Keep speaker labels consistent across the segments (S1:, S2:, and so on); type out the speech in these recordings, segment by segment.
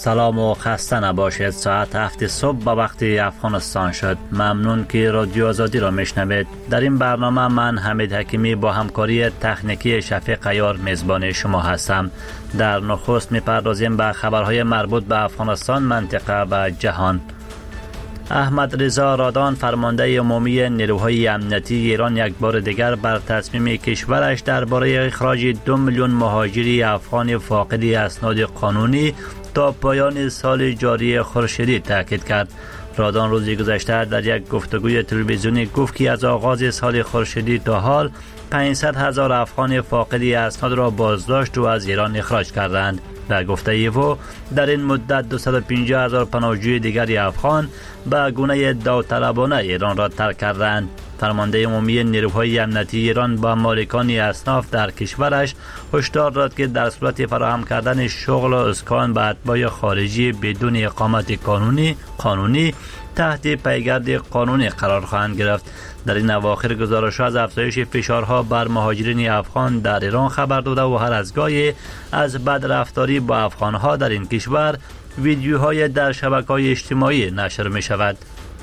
S1: سلام و خسته نباشید. ساعت 7 صبح به وقت افغانستان شد. ممنون که رادیو آزادی را میشنوید. در این برنامه من حمید حکیمی با همکاری تکنیکی شفیق عیار میزبان شما هستم. در نخست میپردازیم به خبرهای مربوط به افغانستان، منطقه و جهان. احمد رضا رادان، فرمانده عمومی نیروهای امنیتی ایران، یک بار دیگر بر تصمیم کشورش درباره اخراج 2 میلیون مهاجری افغان فاقد اسناد قانونی تا پایان سال جاری خورشیدی تاکید کرد. رادان روزی گذشته در یک گفتگوی تلویزیونی گفت که از آغاز سال خورشیدی تا حال 500,000 افغان فاقد اسناد را بازداشت و از ایران اخراج کردند. در گفته او در این مدت 250,000 پناهجوی دیگری افغان به گونه داوطلبانه ایران را ترک کردند. فرمانده عمومی نیروهای امنیتی ایران با مالکان اصناف در کشورش هشدار داد که در صورت فراهم کردن شغل و اسکان به اتباع خارجی بدون اقامت قانونی تحت پیگرد قانونی قرار خواهند گرفت. در این اواخر گزارش از افزایش فشارها بر مهاجرین افغان در ایران خبر داده و هر از گاهی از بدرفتاری با افغانها در این کشور ویدیوهای در شبکه‌های اجتماعی نشر می شود.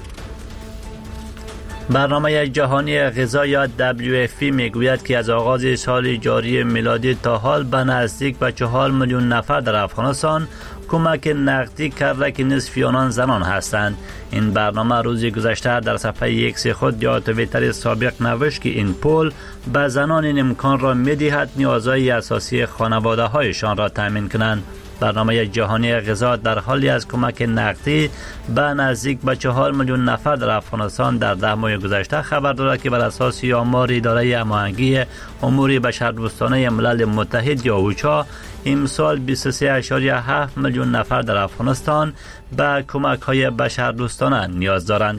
S1: برنامه جهانی غذا یا WFP میگوید که از آغاز سال جاری میلادی تا حال به نزدیک به 4 میلیون نفر در افغانستان کمک نقدی کرده که نصف آنان زنان هستند. این برنامه روزی گذشته در صفحه ایکس خود یا توییتر سابق نوشت که این پول به زنان این امکان را می‌دهد نیازهای اساسی خانواده هایشان را تامین کنند. برنامه جهانی غذا در حالی از کمک نقدی به نزدیک به 4 میلیون نفر در افغانستان در 10 ماه گذشته خبر دارد که بر اساس آمار اداره هماهنگی امور بشردوستانه ملل متحد یا اوچا امسال 23.7 میلیون نفر در افغانستان به کمک های بشردوستانه نیاز دارند.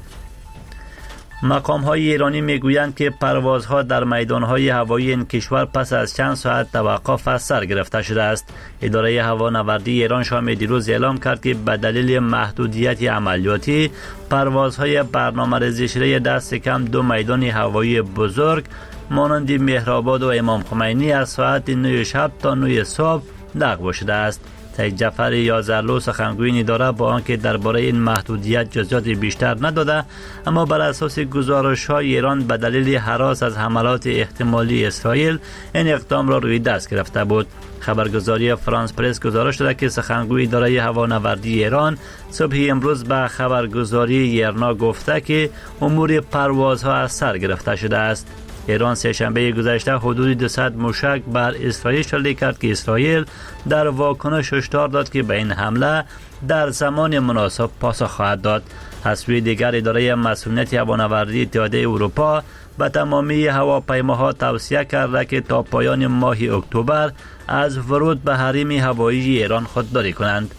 S1: مقام های ایرانی میگویند که پروازها در میدان های هوایی این کشور پس از چند ساعت توقف از سر گرفته شده است. اداره هوانوردی ایران شام دیروز اعلام کرد که به دلیل محدودیت عملیاتی پروازهای برنامه‌ریزی شده دست کم 2 میدان هوایی بزرگ مانند مهرآباد و امام خمینی از ساعت 9 شب تا 9 صبح لغو شده است. سید جعفر یازرلو سخنگوی اداره با آنکه درباره این محدودیت جزئیات بیشتر نداده، اما بر اساس گزارش‌های ایران به دلیل هراس از حملات احتمالی اسرائیل این اقدام را روی دست گرفته بود. خبرگزاری فرانس پرس گزارش داده که سخنگوی اداره هوانوردی ایران صبح امروز به خبرگزاری یرنا گفته که امور پروازها از سر گرفته شده است. ایران سه‌شنبه گذشته حدود 200 موشک بر اسرائیل شلیک کرد که اسرائیل در واکنش هشدار داد که به این حمله در زمان مناسب پاسخ خواهد داد. از سوی دیگر اداره مسئولیت هوانوردی اتحادیه اروپا به تمامی هواپیماها توصیه کرده که تا پایان ماه اکتبر از ورود به حریم هوایی ایران خودداری کنند.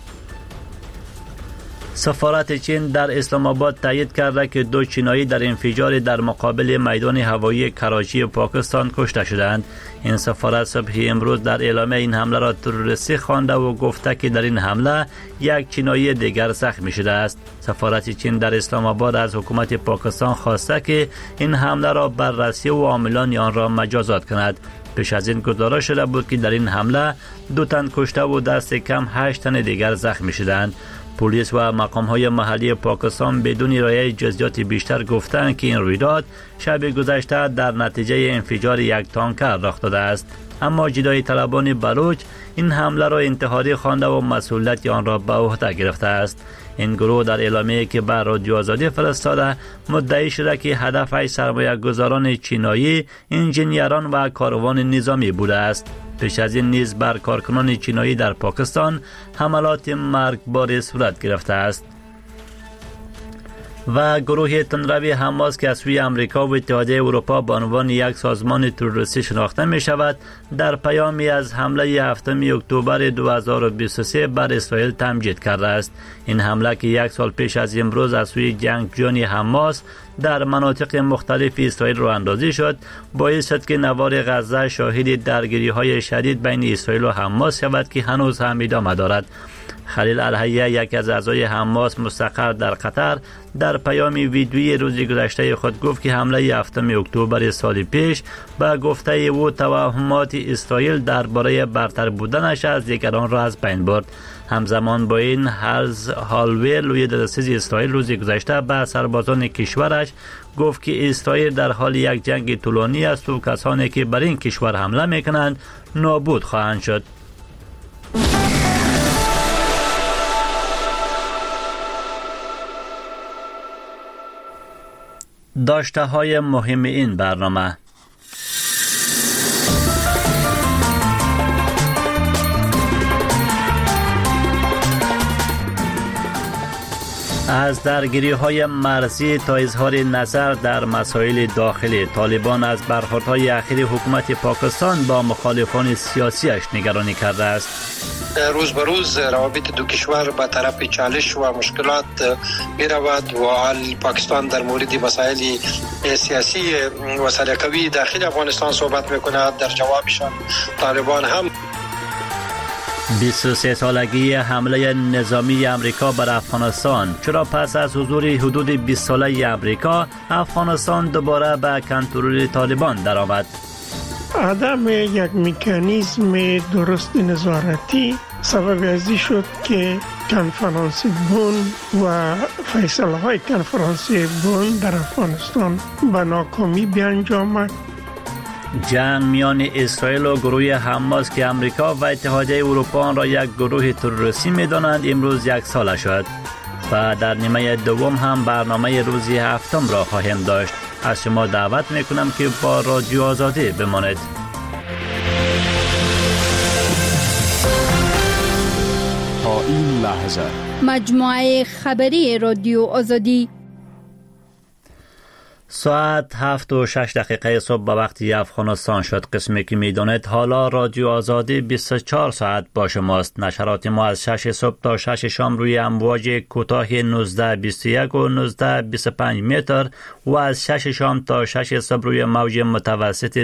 S1: سفارت چین در اسلام آباد تایید کرده که 2 چینایی در انفجار در مقابل میدان هوایی کراچی پاکستان کشته شدند. این سفارت صبح امروز در اعلامیه این حمله را تروریستی خوانده و گفته که در این حمله یک چینایی دیگر زخمی شده است. سفارت چین در اسلام آباد از حکومت پاکستان خواسته که این حمله را بررسی و عاملان آن را مجازات کند. پیش از این گزارش شده بود که در این حمله 2 تن کشته و دست کم 8 تن دیگر زخمی شدند. پلیس و مقام‌های محلی پاکستان بدون ارائه جزئیات بیشتر گفتند که این رویداد شب گذشته در نتیجه انفجار یک تانکر رخ داده است. اما جدایی طلبان بلوچ این حمله را انتحاری خوانده و مسئولیت آن را به عهده گرفته است. این گروه در اعلامیه‌ای که بر رادیو آزادی فرستاده مدعی شده که هدفش سرمایه‌گذاران چینایی، انجینیران و کاروان نظامی بوده است. پیش از این نیز بر کارکنان چینایی در پاکستان حملات مرگبار صورت گرفته است. و گروه تندروی حماس که از سوی امریکا و اتحادیه اروپا به عنوان یک سازمان تروریستی شناخته می شود، در پیامی از حمله 7 اکتبر 2023 بر اسرائیل تمجید کرده است. این حمله که 1 سال پیش از امروز از سوی جنگجویان حماس در مناطق مختلف اسرائیل راه اندازی شد، باعث شد که نوار غزه شاهد درگیری‌های شدید بین اسرائیل و حماس شود که هنوز هم ادامه دارد. خلیل الحیه، یک از اعضای حماس مستقر در قطر، در پیامی ویدیویی روزی گذشته خود گفت که حمله 7 اکتبر سال پیش به گفته او توهمات اسرائیل درباره برتر بودنش از دیگران را از بین برد. همزمان با این هرز هالوی لوی دادرسی اسرائیل روز گذشته به سربازان کشورش گفت که اسرائیل در حال یک جنگ طولانی است و کسانی که بر این کشور حمله میکنند نابود خواهند شد. داشته های مهم این برنامه: از درگیری های مرزی تا اظهار نظر در مسائل داخلی، طالبان از برخوردهای اخیر حکومت پاکستان با مخالفان سیاسیش نگرانی کرده است.
S2: روز به روز روابط دو کشور به طرف چالش و مشکلات می رود و پاکستان در مورد مسائل سیاسی و سلیقه‌ای داخل افغانستان صحبت می کند. در جوابشان طالبان هم
S1: 23 سالگی حمله نظامی امریکا بر افغانستان. چرا پس از حضور حدود 20 ساله امریکا افغانستان دوباره به کنترل طالبان درآمد؟
S3: عدم یک مکانیزم درست نظارتی سبب ازی شد که کنفرانس بن و فیصله های کنفرانس بن در افغانستان به ناکامی بیانجامد.
S1: جنگ میان اسرائیل و گروه حماس که امریکا و اتحادیه اروپا آن را یک گروه تروریستی می‌دانند امروز 1 سال شد و در نیمه دوم هم برنامه روز هفتم را خواهیم داشت. از شما دعوت میکنم که با رادیو آزادی بمانید.
S4: تا این لحظه
S5: مجموعه خبری رادیو آزادی.
S1: ساعت 7:06 صبح به وقت افغانستان شد. قسمی که میدانید حالا رادیو آزادی 24 ساعت با شماست. نشرات ما از 6 صبح تا 6 شام روی امواج کوتاه 1921 و 1925 متر و از 6 شام تا 6 صبح روی موج متوسط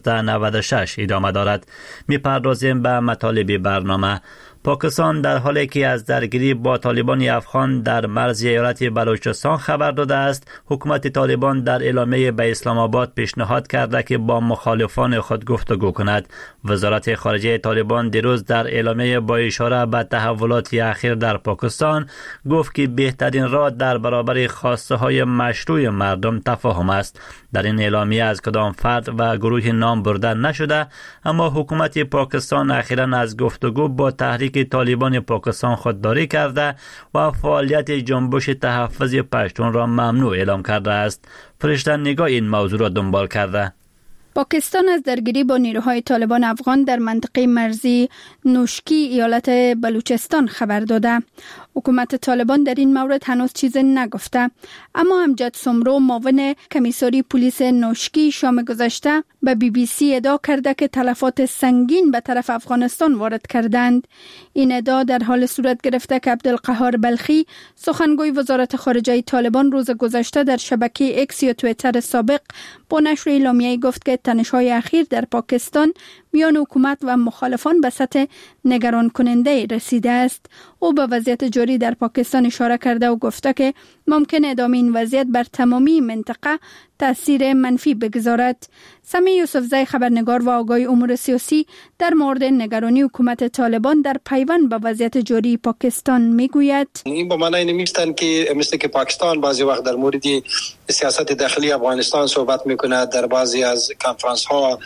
S1: 1296 ادامه دارد. میپردازیم به مطالب برنامه. پاکستان در حالی که از درگیری با طالبان افغان در مرز ایالت بلوچستان خبر داده است، حکومت طالبان در اعلامیه به اسلام آباد پیشنهاد کرده که با مخالفان خود گفتگو کند. وزارت خارجه طالبان دیروز در اعلامیه با اشاره به تحولات اخیر در پاکستان گفت که بهترین راه در برابر خواسته های مشروع مردم تفاهم است. در این اعلامیه از کدام فرد و گروه نام برده نشده، اما حکومت پاکستان اخیراً از گفتگو با تحریک طالبان پاکستان خودداری کرده و فعالیت جنبش تحفظ پشتون را ممنوع اعلام کرده است. فرشته نگاه این موضوع را دنبال کرده.
S5: پاکستان از درگیری با نیروهای طالبان افغان در منطقه مرزی نوشکی ایالت بلوچستان خبر داده. حکومت طالبان در این مورد هنوز چیزی نگفته، اما امجد سمرو معاون کمیساری پلیس نوشکی شام گذشته به BBC ادعا کرده که تلفات سنگین به طرف افغانستان وارد کردند. این ادعا در حال صورت گرفته که عبدالقهار بلخی سخنگوی وزارت خارجه طالبان روز گذشته در شبکه ایکس یا توییتر سابق با نشر اعلامیه‌ای گفت که تنش‌های اخیر در پاکستان میان حکومت و مخالفان به سطح نگران کننده رسیده است. او به وضعیت جاری در پاکستان اشاره کرده و گفته که ممکن ادامه این وضعیت بر تمامی منطقه تأثیر منفی بگذارد. سمی یوسفزی خبرنگار و آگاه امور سیاسی در مورد نگرانی حکومت طالبان در پیوند به وضعیت جاری پاکستان میگوید:
S2: این به معنی نمیستن که مثل که پاکستان بعضی وقت در مورد سیاست داخلی افغانستان صحبت میکنه. در بعضی از کنفرانس ها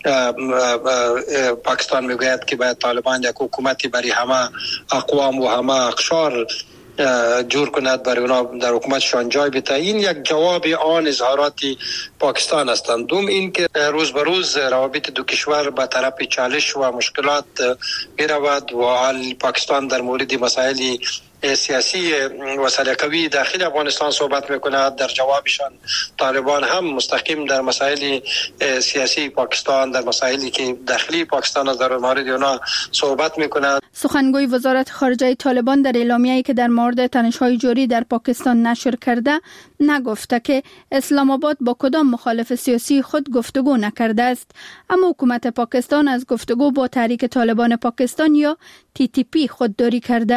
S2: پاکستان میگوید که باید طالبان یک حکومتی برای همه اقوام و همه اقشار جور کند، برای اونا در حکومتشان جای بده. این یک جواب آن اظهارات پاکستان هستند. دوم این که روز به روز روابط دو کشور به طرف چالش و مشکلات می رود و پاکستان در مورد مسائل سیاسی و سلیقه‌ای داخل افغانستان صحبت میکند. در جوابشان طالبان هم مستقیم در مسائل سیاسی پاکستان، در مسائلی که داخلی پاکستان از در مورد اونا صحبت میکند.
S5: سخنگوی وزارت خارجه طالبان در اعلامیه‌ای که در مورد تنش‌های جاری در پاکستان نشر کرده نگفته که اسلام آباد با کدام مخالف سیاسی خود گفتگو نکرده است، اما حکومت پاکستان از گفتگو با تحریک طالبان پاکستان یا TTP خودداری کرده.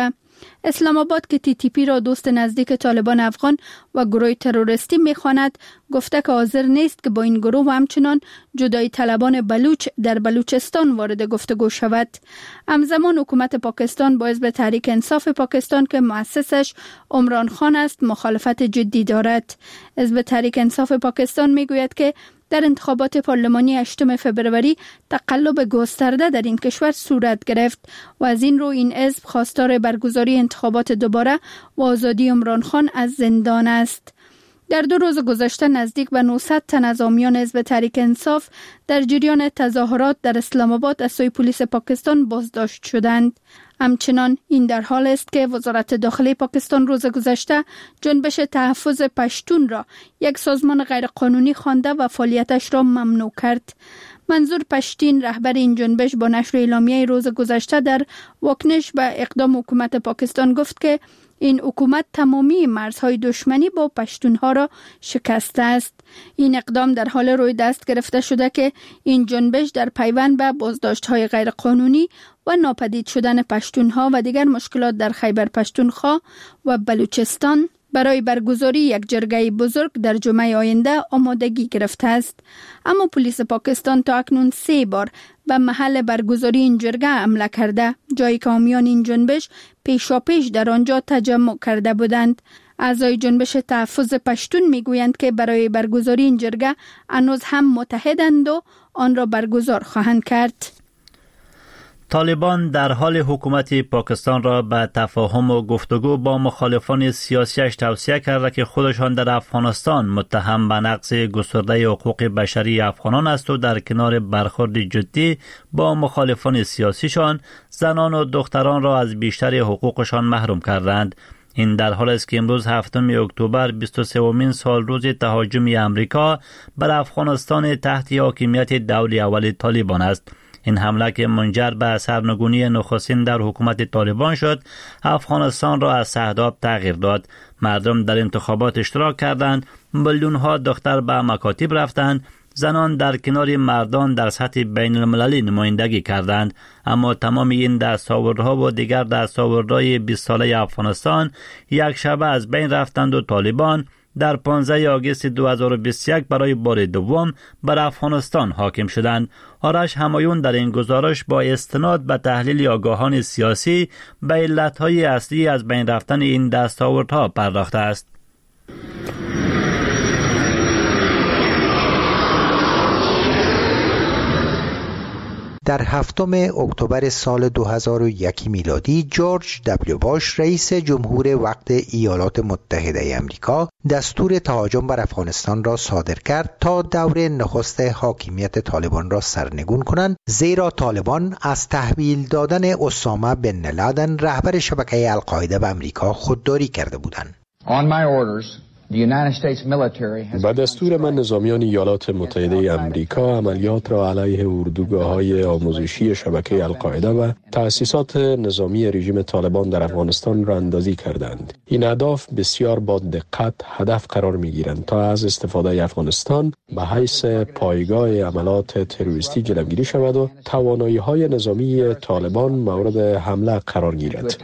S5: اسلام آباد که TTP را دوست نزدیک طالبان افغان و گروه تروریستی می‌خواند، گفته که حاضر نیست که با این گروه و همچنان جدایی طلبان بلوچ در بلوچستان وارد گفتگو شود. همزمان حکومت پاکستان با حزب تحریک انصاف پاکستان که مؤسسش عمران خان است مخالفت جدی دارد. حزب تحریک انصاف پاکستان میگوید که در انتخابات پارلمانی 8 فبروری تقلب گسترده در این کشور صورت گرفت و از این رو این حزب خواستار برگزاری انتخابات دوباره و آزادی عمران خان از زندان است. در 2 روز گذشته نزدیک به 900 تن از حامیان حزب تحریک انصاف در جریان تظاهرات در اسلام آباد از سوی پلیس پاکستان بازداشت شدند. همچنان این در حال است که وزارت داخلی پاکستان روز گذشته جنبش تحفظ پشتون را یک سازمان غیرقانونی خوانده و فعالیتش را ممنوع کرد. منظور پشتین رهبر این جنبش با نشر اعلامیه روز گذشته در واکنش به اقدام حکومت پاکستان گفت که این حکومت تمامی مرزهای دشمنی با پشتونها را شکسته است. این اقدام در حال روی دست گرفته شده که این جنبش در پیوند به بازداشت‌های غیرقانونی و ناپدید شدن پشتونها و دیگر مشکلات در خیبر پشتونخوا و بلوچستان برای برگزاری یک جرگه بزرگ در جمعه آینده آمادگی گرفته است. اما پلیس پاکستان تا اکنون 3 بار به محل برگزاری این جرگه حمله کرده، جایی که حامیان این جنبش پیشاپیش در آنجا تجمع کرده بودند. اعضای جنبش تحفظ پشتون میگویند که برای برگزاری این جرگه هنوز هم متحدند و آن را برگزار خواهند کرد.
S1: طالبان در حال حکومت پاکستان را به تفاهم و گفتگو با مخالفان سیاسیش توصیه کرده که خودشان در افغانستان متهم به نقض گسترده حقوق بشری افغانان است و در کنار برخورد جدی با مخالفان سیاسیشان زنان و دختران را از بیشتر حقوقشان محروم کردند. این در حال است که امروز 7 اکتبر 23مین سال روز تهاجم امریکا بر افغانستان تحت حاکمیت دوله اول طالبان است. این حمله که منجر به سرنگونی نخستین در حکومت طالبان شد، افغانستان را از اهداف تغییر داد. مردم در انتخابات اشتراک کردند، میلیون‌ها دختر به مکاتب رفتند، زنان در کنار مردان در سطح بین المللی نمایندگی کردند. اما تمام این دستاوردها و دیگر دستاوردهای 20 ساله افغانستان یک شبه از بین رفتند و طالبان در 15 آگوست 2021 برای بار دوم بر افغانستان حاکم شدند. آرش همایون در این گزارش با استناد به تحلیل آگاهان سیاسی به علتهای اصلی از بین رفتن این دستاوردها پرداخته است.
S6: در 7 اکتبر سال 2001 میلادی جورج دبلیو باش رئیس جمهور وقت ایالات متحده آمریکا دستور تهاجم بر افغانستان را صادر کرد تا دور نخست حاکمیت طالبان را سرنگون کنند، زیرا طالبان از تحویل دادن اسامه بن لادن رهبر شبکه القاعده به آمریکا خودداری کرده بودند.
S7: با دستور من نظامیان ایالات متحده آمریکا عملیات را علیه اردوگاه‌های آموزشی شبکه القاعده و تأسیسات نظامی رژیم طالبان در افغانستان را اندازی کردند. این اهداف بسیار با دقت هدف قرار می‌گیرند تا از استفاده افغانستان به حیث پایگاه عملات تروریستی جلوگیری شود و توانایی‌های نظامی طالبان مورد حمله قرار گیرد.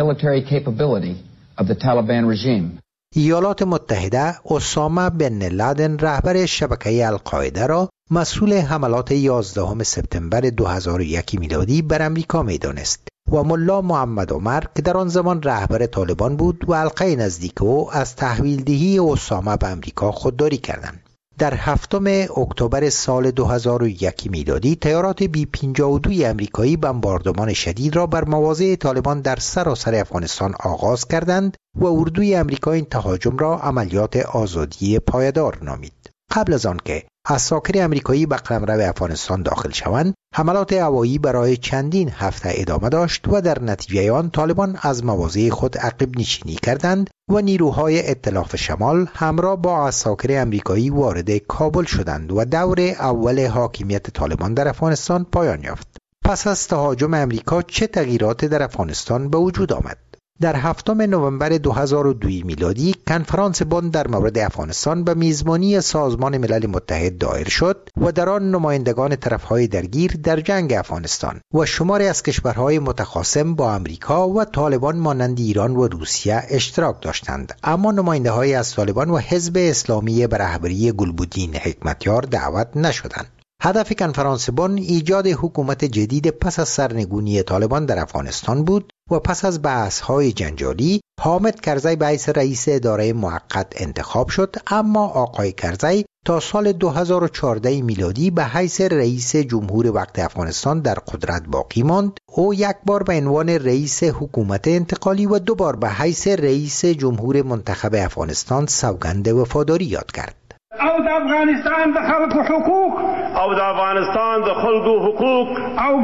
S6: ایالات متحده اسامه بن لادن رهبر شبکه القاعده را مسئول حملات 11 سپتامبر 2001 میلادی بر آمریکا می‌دانست و ملا محمد عمر که در آن زمان رهبر طالبان بود و حلقه نزدیک او از تحویل دهی اسامه به آمریکا خودداری کردند. در 7 اکتبر سال 2001 میلادی طیارات B-52 آمریکایی بمباردمان شدید را بر مواضع طالبان در سراسر افغانستان آغاز کردند و اردوی آمریکا این تهاجم را عملیات آزادی پایدار نامید. قبل از آن که عساکر آمریکایی به قلمرو افغانستان داخل شوند، حملات هوایی برای چندین هفته ادامه داشت و در نتیجه آن طالبان از مواضع خود عقب نشینی کردند و نیروهای ائتلاف شمال همراه با عساکر آمریکایی وارد کابل شدند و دور اول حاکمیت طالبان در افغانستان پایان یافت. پس از تهاجم آمریکا چه تغییراتی در افغانستان به وجود آمد؟ در 7 نوامبر 2002 میلادی کنفرانس بن در مورد افغانستان به میزبانی سازمان ملل متحد دایر شد و در آن نمایندگان طرفهای درگیر در جنگ افغانستان و شماری از کشورهای متخاصم با امریکا و طالبان مانند ایران و روسیه اشتراک داشتند، اما نماینده‌های از طالبان و حزب اسلامی به رهبری گلبدین حکمتیار دعوت نشدند. هدف کنفرانس بن ایجاد حکومت جدید پس از سرنگونی طالبان در افغانستان بود و پس از بحث‌های جنجالی حامد کرزی به حیث رئیس اداره موقت انتخاب شد، اما آقای کرزی تا سال 2014 میلادی به حیث رئیس جمهور وقت افغانستان در قدرت باقی ماند. او یک بار به عنوان رئیس حکومت انتقالی و 2 بار به حیث رئیس جمهور منتخب افغانستان سوگند وفاداری یاد کرد.
S8: او د افغانستان د خلکو حقوق او د افغانستان د خلکو حقوق او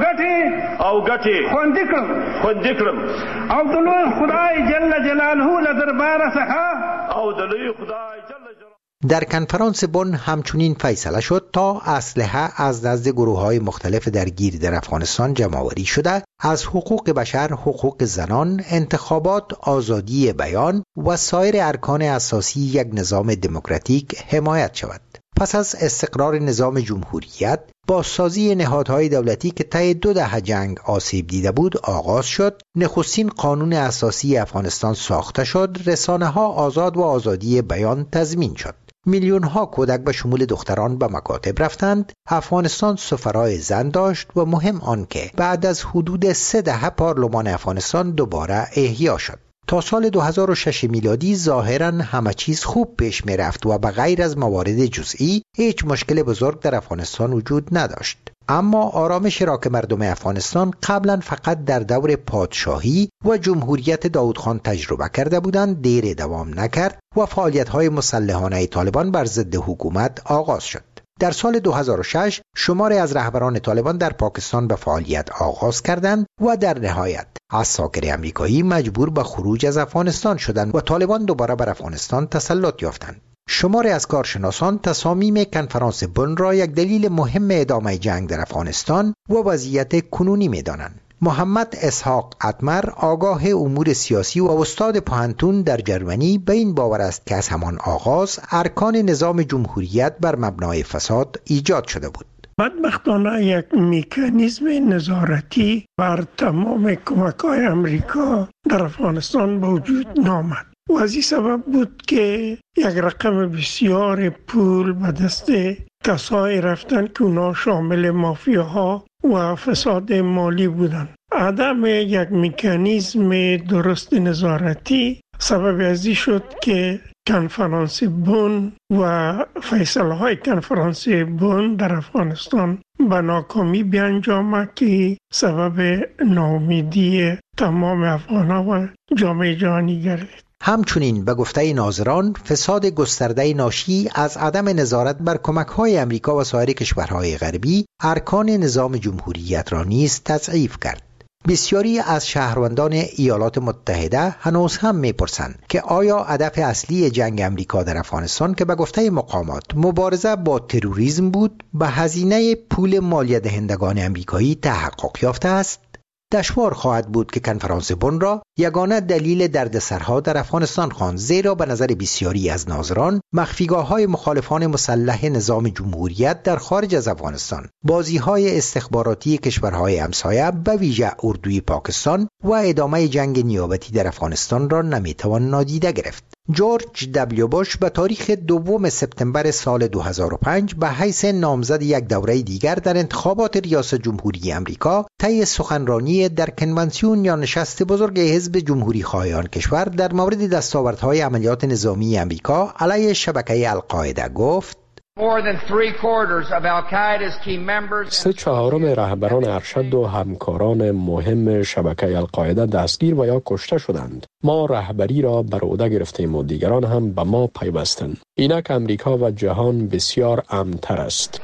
S8: ګټي خوندي کړم او د لوی خدای جل جلاله له دربار څخه او د لوی خدای جل جلاله.
S6: در کنفرانس بن همچنین فیصله شد تا اسلحه از نزد گروه‌های مختلف درگیر در افغانستان جمع‌آوری شده، از حقوق بشر، حقوق زنان، انتخابات، آزادی بیان و سایر ارکان اساسی یک نظام دموکراتیک حمایت شود. پس از استقرار نظام جمهوریت، بازسازی نهادهای دولتی که طی 2 دهه جنگ آسیب دیده بود آغاز شد. نخستین قانون اساسی افغانستان ساخته شد، رسانه‌ها آزاد و آزادی بیان تضمین شد. میلیون‌ها کودک به شمول دختران به مکاتب رفتند. افغانستان سفرای زن داشت و مهم آن که بعد از حدود 3 دهه پارلمان افغانستان دوباره احیا شد. تا سال 2006 میلادی ظاهراً همه چیز خوب پیش می رفت و به غیر از موارد جزئی هیچ مشکل بزرگ در افغانستان وجود نداشت. اما آرامش را که مردم افغانستان قبلا فقط در دور پادشاهی و جمهوریت داود خان تجربه کرده بودند دیر دوام نکرد و فعالیت‌های مسلحانه طالبان بر ضد حکومت آغاز شد. در سال 2006 شماری از رهبران طالبان در پاکستان به فعالیت آغاز کردند و در نهایت عساکر امریکایی مجبور به خروج از افغانستان شدند و طالبان دوباره بر افغانستان تسلط یافتند. شماری از کارشناسان تصامیم کنفرانس بن را یک دلیل مهم ادامه جنگ در افغانستان و وضعیت کنونی می‌دانند. محمد اسحاق اتمر، آگاه امور سیاسی و استاد پوهنتون در جرمنی، به این باور است که از همان آغاز ارکان نظام جمهوریت بر مبنای فساد ایجاد شده بود.
S3: بدبختانه یک مکانیزم نظارتی بر تمام کمک‌های امریکا در افغانستان به وجود نامد و از این سبب بود که یک رقم بسیار پول به دست کسایی رفتن که اونا شامل مافیاها و فساد مالی بودند. عدم یک مکانیزم درست نظارتی سبب ازی شد که کنفرانس بن و فیصله های کنفرانس بن در افغانستان به ناکامی بیانجامد که سبب ناامیدی تمام افغان‌ها و جامعه جهانی گردید.
S6: همچنین به گفته ناظران فساد گسترده ناشی از عدم نظارت بر کمک‌های امریکا و سایر کشورهای غربی ارکان نظام جمهوریت را نیز تضعیف کرد. بسیاری از شهروندان ایالات متحده هنوز هم می‌پرسند که آیا هدف اصلی جنگ امریکا در افغانستان که به گفته مقامات مبارزه با تروریسم بود به هزینه پول مالیه دهندگان امریکایی تحقق یافته است؟ دشوار خواهد بود که کنفرانس بن را یگانه دلیل دردسرها در افغانستان خواند، زیرا به نظر بسیاری از ناظران مخفیگاه‌های مخالفان مسلح نظام جمهوریت در خارج از افغانستان، بازی‌های استخباراتی کشورهای همسایه به ویژه اردوی پاکستان و ادامه جنگ نیابتی در افغانستان را نمیتوان نادیده گرفت. جورج دبلیو بوش به تاریخ 2 سپتامبر سال 2005 به حیث نامزد یک دوره دیگر در انتخابات ریاست جمهوری امریکا طی سخنرانی در کنونسیون یا نشست بزرگ حزب جمهوری خواهان کشور در مورد دستاوردهای عملیات نظامی امریکا علیه شبکه القاعده گفت:
S7: 3/4 رهبران ارشد و همکاران مهم شبکه القاعده دستگیر و یا کشته شدند. ما رهبری را بر عهده گرفتیم و دیگران هم به ما پیوستند. اینک امریکا و جهان بسیار امن‌تر است.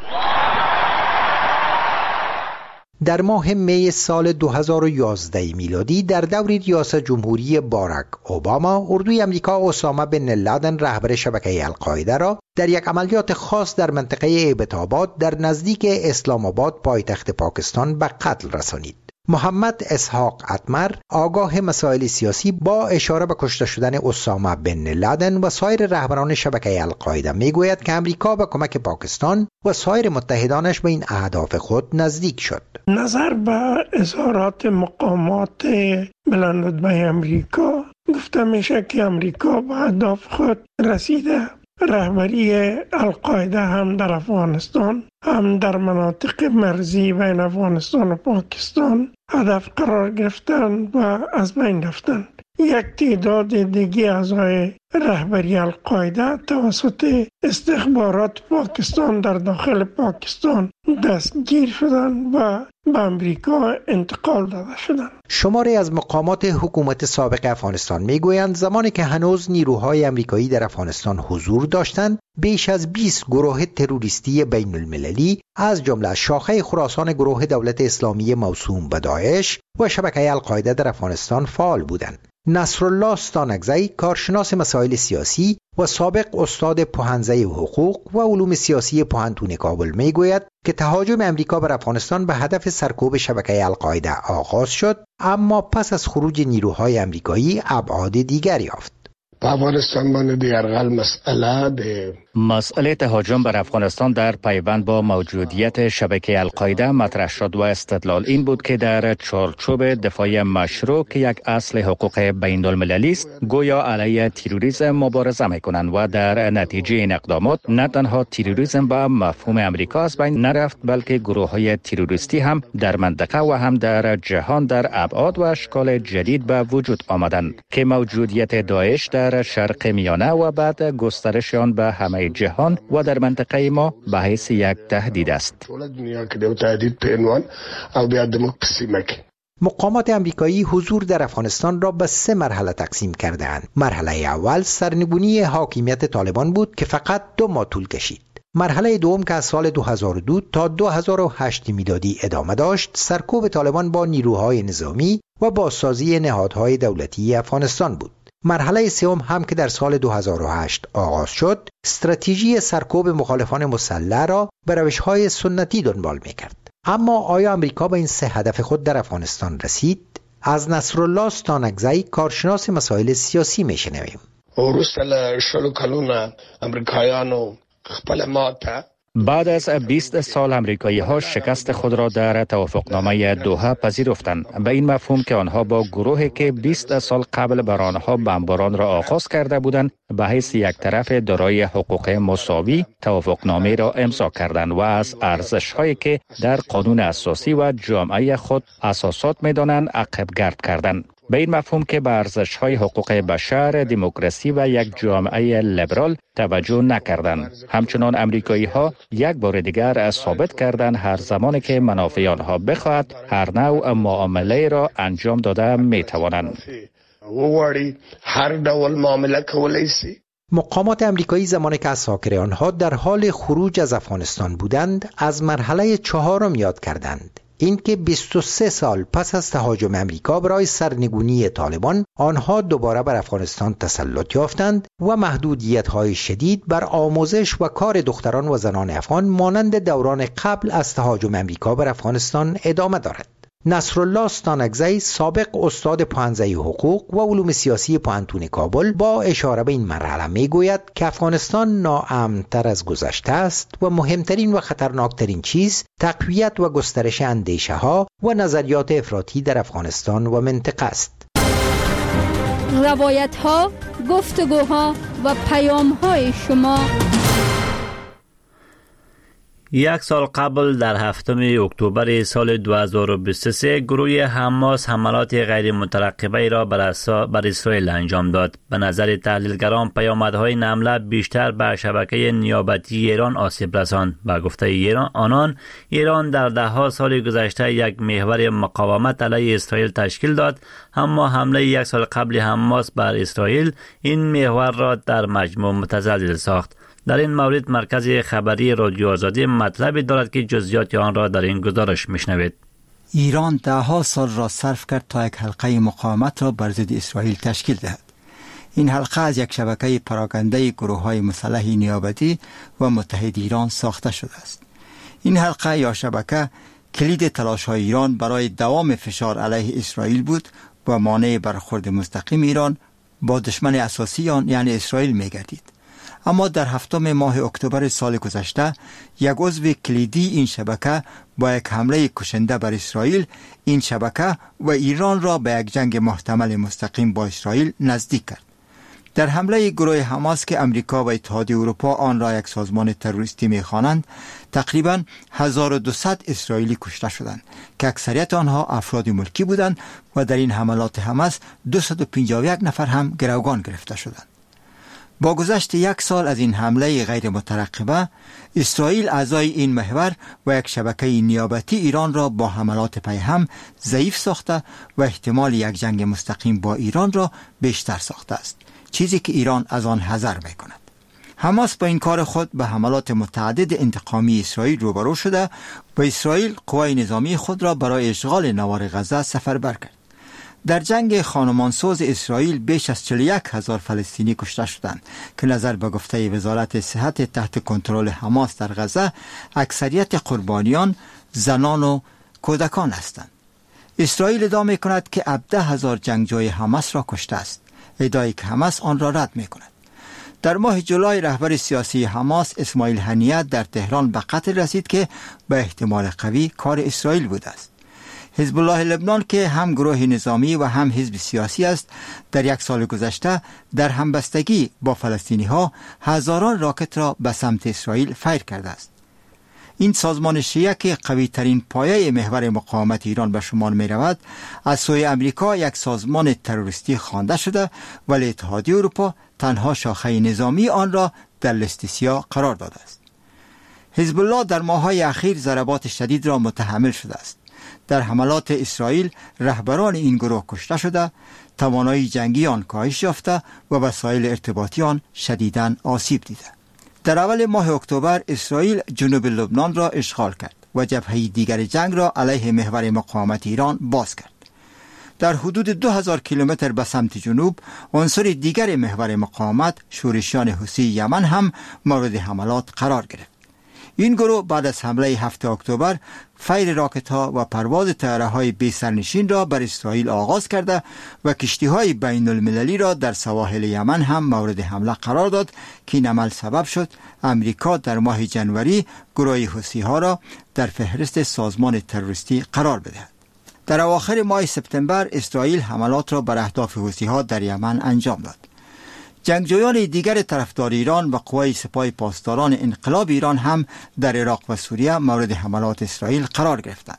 S6: در ماه می سال 2011 میلادی در دور ریاست جمهوری باراک اوباما، اردوی امریکا اسامه بن لادن رهبر شبکه القاعده را در یک عملیات خاص در منطقه ابتاباد در نزدیک اسلام آباد پایتخت پاکستان به قتل رسانید. محمد اسحاق اتمر آگاه مسائل سیاسی با اشاره به کشته شدن اسامه بن لادن و سایر رهبران شبکه القاعده میگوید که امریکا با کمک پاکستان و سایر متحدانش به این اهداف خود نزدیک شد.
S3: نظر به اظهارات مقامات بلندرتبه امریکا گفته میشه که امریکا به اهداف خود رسیده. رهبری القاعده هم در افغانستان هم در مناطق مرزی بین افغانستان و پاکستان هدف قرار گرفتن و از بین رفتن. یک تعداد دیگه اعضای رهبری القاعده توسط استخبارات پاکستان در داخل پاکستان دستگیر شدن و به امریکا انتقال داده شدن.
S6: شماری از مقامات حکومت سابق افغانستان میگویند زمانی که هنوز نیروهای امریکایی در افغانستان حضور داشتند، بیش از 20 گروه تروریستی بین المللی از جمله شاخه خراسان گروه دولت اسلامی موسوم به داعش و شبکه القاعده در افغانستان فعال بودند. نصرالله ستانکزی، کارشناس مسائل سیاسی و سابق استاد پوهنځی حقوق و علوم سیاسی پوهنتون کابل میگوید که تهاجم امریکا بر افغانستان به هدف سرکوب شبکه القاعده آغاز شد، اما پس از خروج نیروهای امریکایی ابعاد دیگری یافت.
S9: افغانستان باندې یرغل
S10: مسئله تهاجم بر افغانستان در پیوند با موجودیت شبکه القاعده مطرح شد و استدلال این بود که در چارچوب دفاع مشروع که یک اصل حقوق بین المللی است، گویا علیه تروریسم مبارزه میکنند و در نتیجه این اقدامات نه تنها تروریسم با مفهوم امریکا از بین نرفت، بلکه گروه‌های تروریستی هم در منطقه و هم در جهان در ابعاد و اشکال جدید به وجود آمدند که موجودیت داعش در شرق میانه و بعد گسترش آن به همه جهان و در منطقه ما به حیث یک تهدید است.
S6: مقامات امریکایی حضور در افغانستان را به 3 مرحله تقسیم کرده‌اند. مرحله اول سرنگونی حاکمیت طالبان بود که فقط 2 ماه طول کشید. مرحله دوم که از سال 2002 تا 2008 میلادی ادامه داشت، سرکوب طالبان با نیروهای نظامی و بازسازی نهادهای دولتی افغانستان بود. مرحله سوم هم که در سال 2008 آغاز شد، استراتژی سرکوب مخالفان مسلح را به روش‌های سنتی دنبال می‌کرد. اما آیا امریکا به این 3 هدف خود در افغانستان رسید؟ از نصرالله ستانکزی، کارشناس مسائل سیاسی میشنویم.
S9: وروسته شلو کلونه امریکایانو خپل ماته
S10: بعد از 20 سال امریکایی ها شکست خود را در توافقنامه دوحه پذیرفتند، به این مفهوم که آنها با گروهی که 20 سال قبل بر آنها بمباران را آغاز کرده بودند به حیث یک طرف دارای حقوق مساوی توافقنامه را امضا کردند و از ارزش هایی که در قانون اساسی و جامعه خود اساسات می‌دانند عقب گرد کردند. به این مفهوم که به ارزش‌های حقوق بشر، دموکراسی و یک جامعه لیبرال توجه نکردند. همچنان امریکایی‌ها یک بار دیگر ثابت کردند هر زمانی که منافع آنها بخواهد هر نوع معامله را انجام داده می‌توانند.
S9: هر ډول معامله کولی شي.
S6: مقامات امریکایی زمانی که اساکر آنها در حال خروج از افغانستان بودند، از مرحله 4 یاد کردند. اینکه 23 سال پس از تهاجم امریکا برای سرنگونی طالبان، آنها دوباره بر افغانستان تسلط یافتند و محدودیت‌های شدید بر آموزش و کار دختران و زنان افغان مانند دوران قبل از تهاجم امریکا بر افغانستان ادامه دارد. نصرالله ستانکزی، سابق استاد پوهنځی حقوق و علوم سیاسی پوهنتون کابل، با اشاره به این مرحله میگوید که افغانستان ناامن‌تر از گذشته است و مهمترین و خطرناکترین چیز تقویت و گسترش اندیشه ها و نظریات افراطی در افغانستان و منطقه است.
S5: روایت ها، گفتگوها و پیام های شما.
S1: 1 سال قبل در 7 اکتبر سال 2023 گروه حماس حملات غیر مترقبه را بر اسرائیل انجام داد. به نظر تحلیلگران پیامدهای این حمله بیشتر به شبکه نیابتی ایران آسیب رساند. به گفته ایران در 10 سال گذشته یک محور مقاومت علیه اسرائیل تشکیل داد، اما حمله 1 سال قبل حماس بر اسرائیل این محور را در مجموع متزلزل ساخت. در این مورد مرکز خبری رادیو آزادی مطلبی دارد که جزئیات آن را در این گزارش میشنوید.
S11: ایران 10 سال را صرف کرد تا یک حلقه مقاومت را بر ضد اسرائیل تشکیل دهد. این حلقه از یک شبکه پراکنده گروه‌های مسلح نیابتی و متحد ایران ساخته شده است. این حلقه یا شبکه کلید تلاش‌های ایران برای دوام فشار علیه اسرائیل بود و مانع برخورد مستقیم ایران با دشمن اساسی آن یعنی اسرائیل می‌گردید. اما در 7 ماه اکتبر سال گذشته یک عضو کلیدی این شبکه با یک حمله کشنده بر اسرائیل این شبکه و ایران را به یک جنگ محتمل مستقیم با اسرائیل نزدیک کرد. در حمله گروه حماس که امریکا و اتحادیه اروپا آن را یک سازمان تروریستی می‌خوانند، تقریباً 1200 اسرائیلی کشته شدند که اکثریت آنها افراد ملکی بودند و در این حملات حماس 251 نفر هم گروگان گرفته شدند. با گذشت 1 سال از این حمله غیر مترقبه، اسرائیل اعضای این محور و یک شبکه نیابتی ایران را با حملات پیهم ضعیف ساخته و احتمال یک جنگ مستقیم با ایران را بیشتر ساخته است، چیزی که ایران از آن حذر می‌کند. حماس با این کار خود به حملات متعدد انتقامی اسرائیل روبرو شده و اسرائیل قوای نظامی خود را برای اشغال نوار غزه سفربر کرد. در جنگ خانمانسوز اسرائیل بیش از 41,000 فلسطینی کشته شدند که نظر به گفته وزارت صحت تحت کنترل حماس در غزه اکثریت قربانیان زنان و کودکان هستند. اسرائیل ادعا می‌کند که 17,000 جنگجوی حماس را کشته است، ادعایی که حماس آن را رد می‌کند. در ماه جولای رهبر سیاسی حماس اسماعیل هنیه در تهران به قتل رسید که به احتمال قوی کار اسرائیل بوده است. حزب الله لبنان که هم گروه نظامی و هم حزب سیاسی است، در 1 سال گذشته در همبستگی با فلسطینی ها هزاران راکت را به سمت اسرائیل فیر کرده است. این سازمان شیعه که قوی ترین پایه محور مقاومت ایران به شمار می رود، از سوی امریکا یک سازمان تروریستی خوانده شده ولی اتحادیه اروپا تنها شاخه نظامی آن را در لیست سیاه قرار داده است. حزب الله در ماه‌های اخیر ضربات شدید را متحمل شده است. در حملات اسرائیل رهبران این گروه کشته شده، توانایی جنگی آن کاهش یافته و وسایل ارتباطی آن شدیداً آسیب دیده. در اول ماه اکتبر اسرائیل جنوب لبنان را اشغال کرد و جبهه دیگر جنگ را علیه محور مقاومت ایران باز کرد. در حدود 2000 کیلومتر به سمت جنوب عنصر دیگر محور مقاومت شورشیان حوثی یمن هم مورد حملات قرار گرفت. این گروه بعد از حمله 7 اکتبر فیر راکت‌ها و پرواز طیاره‌های بی سرنشین را بر اسرائیل آغاز کرده و کشتی‌های بین‌المللی را در سواحل یمن هم مورد حمله قرار داد که این عمل سبب شد امریکا در ماه جنوری گروه حوثی‌ها را در فهرست سازمان تروریستی قرار بدهد. در اواخر ماه سپتامبر اسرائیل حملات را بر اهداف حوثی‌ها در یمن انجام داد. جنگجویان دیگر طرفدار ایران و قوای سپاه پاسداران انقلاب ایران هم در عراق و سوریه مورد حملات اسرائیل قرار گرفتند.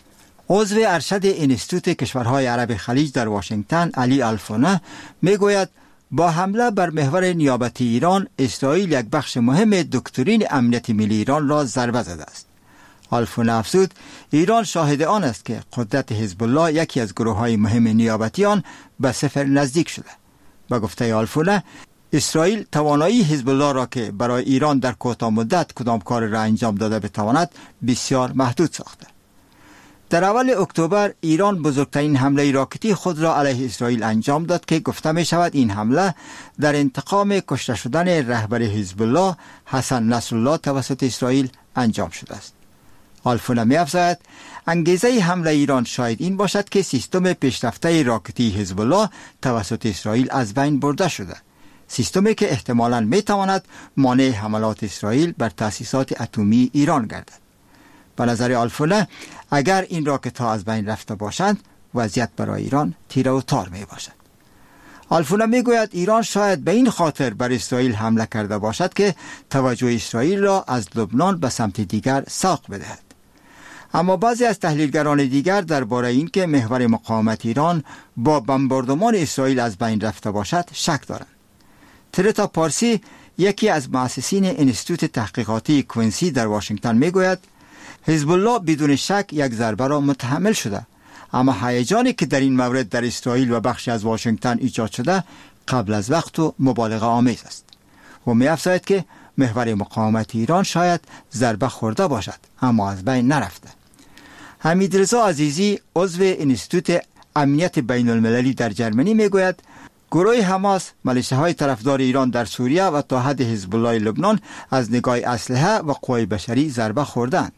S11: عضو ارشد انستیتوت کشورهای عرب خلیج در واشنگتن علی الفونه میگوید با حمله بر محور نیابتی ایران اسرائیل یک بخش مهم دکترین امنیت ملی ایران را ضربه زده است. الفونه افزود ایران شاهد آن است که قدرت حزب الله یکی از گروه‌های مهم نیابتی آن به صفر نزدیک شده. با گفته الفونه اسرائیل توانایی حزب الله را که برای ایران در کوتاه مدت کدام کار را انجام داده بتواند بسیار محدود ساخته. در اول اکتبر ایران بزرگترین حمله راکتی خود را علیه اسرائیل انجام داد که گفته می شود این حمله در انتقام کشته شدن رهبر حزب الله حسن نصرالله توسط اسرائیل انجام شده است. الفونه می افزاید انگیزه حمله ایران شاید این باشد که سیستم پیشرفته راکتی حزب الله توسط اسرائیل از بین برده شده، سیستمی که احتمالاً می تواند مانع حملات اسرائیل بر تأسیسات اتمی ایران گردد. به نظر الفونه اگر این راکت ها از بین رفته باشند وضعیت برای ایران تیره و تار می باشد. الفونه می گوید ایران شاید به این خاطر بر اسرائیل حمله کرده باشد که توجه اسرائیل را از لبنان به سمت دیگر ساق بدهد. اما بعضی از تحلیلگران دیگر درباره این که محور مقاومت ایران با بمباردمان اسرائیل از بین رفته باشد شک دارند. ترتا پارسی یکی از مؤسسین انستیتوت تحقیقاتی کوینسی در واشنگتن میگوید حزب الله بدون شک یک ضربه را متحمل شده، اما هیجانی که در این مورد در اسرائیل و بخشی از واشنگتن ایجاد شده قبل از وقت و مبالغه آمیز است. و می‌افزاید که محور مقاومت ایران شاید ضربه خورده باشد اما از بین نرفته. حمیدرضا عزیزی عضو انستیتوت امنیت بین المللی در جرمنی میگوید گروه حماس ملیشه‌های طرفدار ایران در سوریه و تا حد حزب الله لبنان از نگاه اسلحه و قوای بشری ضربه خوردند،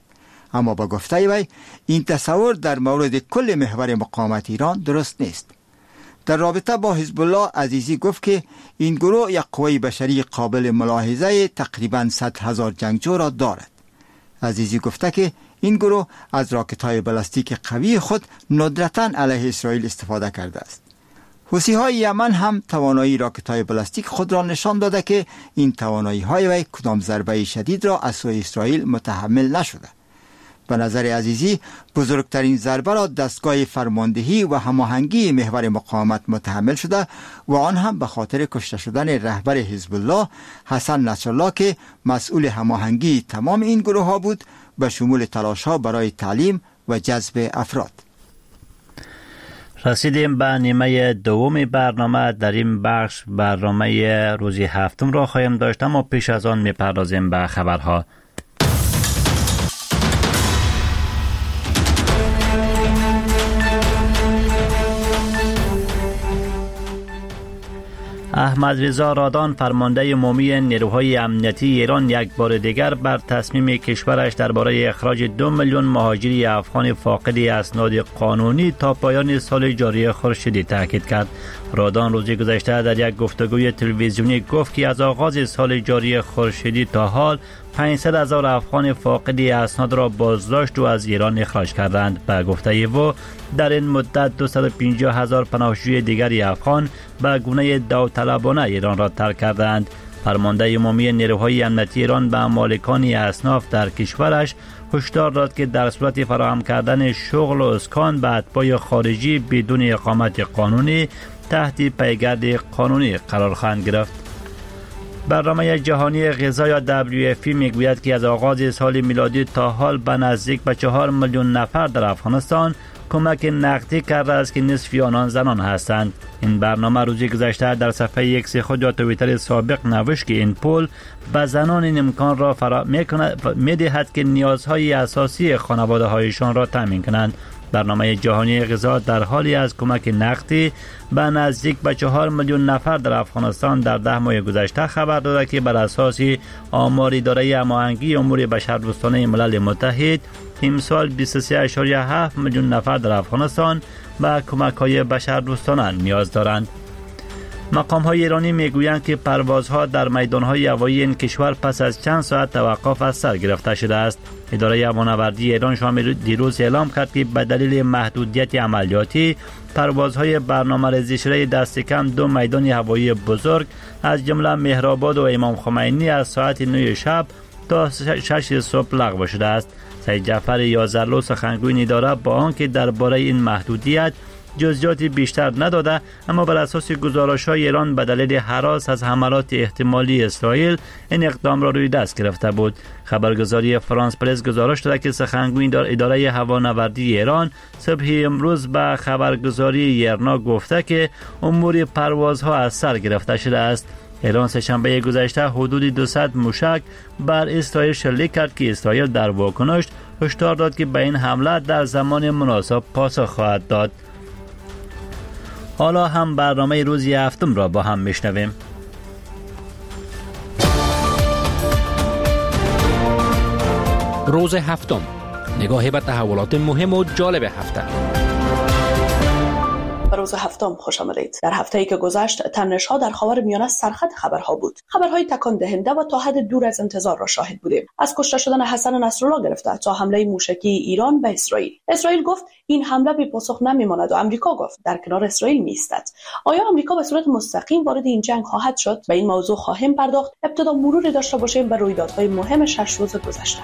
S11: اما با گفته وی این تصور در مورد کل محور مقاومت ایران درست نیست. در رابطه با حزب الله عزیزی گفت که این گروه یک قوه بشری قابل ملاحظه تقریباً 100,000 جنگجو را دارد. عزیزی گفته که این گروه از راکت‌های بالستیک قوی خود ندرتاً علیه اسرائیل استفاده کرده است. حوثی‌های یمن هم توانایی راکت‌های بالستیک خود را نشان داده که این توانایی‌های وی کدام ضربه شدید را از سوی اسرائیل متحمل نشده. به نظر عزیزی بزرگترین ضربه را دستگاه فرماندهی و هماهنگی محور مقاومت متحمل شده و آن هم به خاطر کشته شدن رهبر حزب الله حسن نصرالله که مسئول هماهنگی تمام این گروه ها بود، به شمول تلاش ها برای تعلیم و جذب افراد.
S1: رسیدیم به نیمه دوم برنامه. در این بخش برنامه روزی هفتم را خواهیم داشت، اما پیش از آن میپردازیم به خبرها. احمد رضا رادان فرمانده عمومی نیروهای امنیتی ایران یک بار دیگر بر تصمیم کشورش درباره اخراج 2 میلیون مهاجری افغان فاقد اسناد قانونی تا پایان سال جاری خورشیدی تاکید کرد. رادان روز گذشته در یک گفتگوی تلویزیونی گفت که از آغاز سال جاری خورشیدی تا حال 500,000 افغان فاقد اسناد را بازداشت و از ایران اخراج کردند. به گفته او در این مدت 250,000 پناهجوی دیگری افغان به گونه داوطلبانه ایران را ترک کردند. فرمانده عمومی نیروهای امنیتی ایران به مالکان اصناف در کشورش هشدار داد که در صورت فراهم کردن شغل و اسکان به اتباع خارجی بدون اقامت قانونی تحت پیگرد قانونی قرار خواهند گرفت. برنامه جهانی غذا یا WFP میگوید که از آغاز سال میلادی تا حال به نزدیک به 4 میلیون نفر در افغانستان کمک نقدی کرده است که نصف آنان زنان هستند. این برنامه روز گذشته در صفحه ایکس خود یا توییتر سابق نوشت که این پول به زنان این امکان را می‌دهد که نیازهای اساسی خانواده هایشان را تامین کنند. برنامه جهانی غذا در حالی از کمک نقدی به نزدیک به 4 میلیون نفر در افغانستان در 10 ماه گذشته خبر داده که بر اساس آمار اداره هماهنگی امور بشردوستانه ملل متحد امسال 23.7 میلیون نفر در افغانستان به کمک‌های بشردوستانه نیاز دارند. مقام‌های ایرانی میگویند که پروازها در میدان‌های هوایی این کشور پس از چند ساعت توقف از سر گرفته شده است. اداره هوانوردی ایران شام دیروز اعلام کرد که به دلیل محدودیت عملیاتی پروازهای برنامه‌ریزی شده دست کم 2 میدان هوایی بزرگ از جمله مهرآباد و امام خمینی از ساعت 9 شب تا 6 صبح لغو شده است. سید جعفر یازرلو سخنگوی این اداره با آنکه درباره این محدودیت جزئیاتی بیشتر نداده، اما بر اساس گزارش‌های ایران به دلیل هراس از حملات احتمالی اسرائیل این اقدام را روی دست گرفته بود. خبرگزاری فرانس پرس گزارش داده که سخنگوی اداره هوانوردی ایران صبح امروز به خبرگزاری یرنا گفته که امور پروازها از سر گرفته شده است. ایران سه‌شنبه گذشته حدود 200 موشک بر اسرائیل شلیک کرد که اسرائیل در واکنش هشدار داد که به این حمله در زمان مناسب پاسخ خواهد داد. حالا هم برنامه روزی هفتم را با هم میشنویم.
S12: روز هفتم، نگاهی به تحولات مهم و جالب هفته.
S13: روز هفتم خوش آمدید. در هفته‌ای که گذشت تنش‌ها در خاورمیانه سرخط خبرها بود. خبرهای تکان دهنده و تا حد دور از انتظار را شاهد بودیم. از کشته شدن حسن نصرالله گرفته تا حمله موشکی ایران به اسرائیل. اسرائیل گفت این حمله بی پاسخ نمیماند و آمریکا گفت در کنار اسرائیل می‌ایستد. آیا آمریکا به صورت مستقیم وارد این جنگ خواهد شد؟ به این موضوع خواهیم پرداخت. ابتدا مروری داشته باشیم به رویدادهای مهم 6 روز گذشته.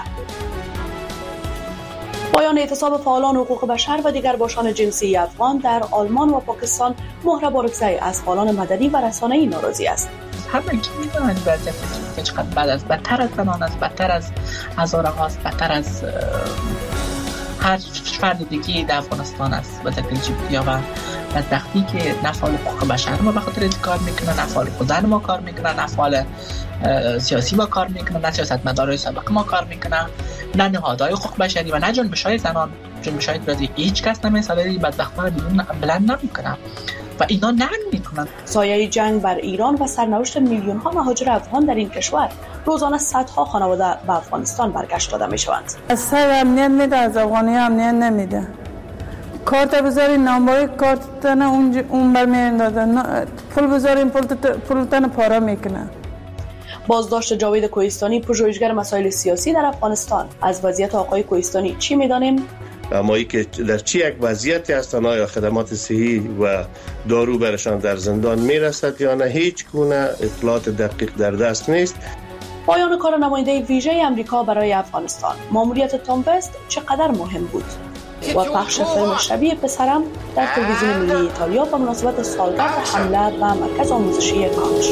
S13: پایان اعتصاب فعالان حقوق بشر و دیگر باشان جنسی افغان در آلمان و پاکستان مهر بارکزای از فعالان مدنی و رسانه‌ای ناراضی است.
S14: همه کی می‌دونن وضعیت که چقدر بد است، بدتر از زنان است، بدتر از هزاره هاست، بدتر از هر فرد دیگه در افغانستان است. وضعیت جبریا و بدبختی که نه فعال حقوق بشر ما به خاطر این کار میکنن، نه فعال زن ما کار میکنن، نه فعال سیاسی ما کار میکنن، نه سیاستمدارای سابق ما کار میکنن، نه نهادهای حقوق بشری و نه جنبش‌های زنان. جنبش‌های رازی هیچ کس نمی‌سازه، بدبختانه بدون بلند نمیکنن. و اینا ننگ میکنن.
S13: سایه جنگ بر ایران و سرنوشت میلیون ها مهاجر افغان در این کشور، روزانه صدها خانواده به افغانستان برگشت داده میشوند.
S15: از سر امنیت میده، از افغانی امنیت نمیده. کارت بذاری نامبای کارت نه اون برمیان دادن، پول بذاریم پول تن پاره میکنه.
S13: بازداشت جاوید کوهستانی، پژوهشگر مسائل سیاسی در افغانستان. از وضعیت آقای کوهستانی چی میدانیم؟
S16: امایی که در چی یک وضعیتی هستند، آیا خدمات صحی و دارو برشان در زندان میرسد یا نه، هیچ گونه اطلاعات دقیق در دست نیست.
S13: پایان کار نماینده ویژه آمریکا برای افغانستان، ماموریت تام وست چقدر مهم بود؟ و پخش فیلم شبیه پسرم در تلویزیون ملی ایتالیا به مناسبت سالگرد حمله به مرکز آموزشی کاج.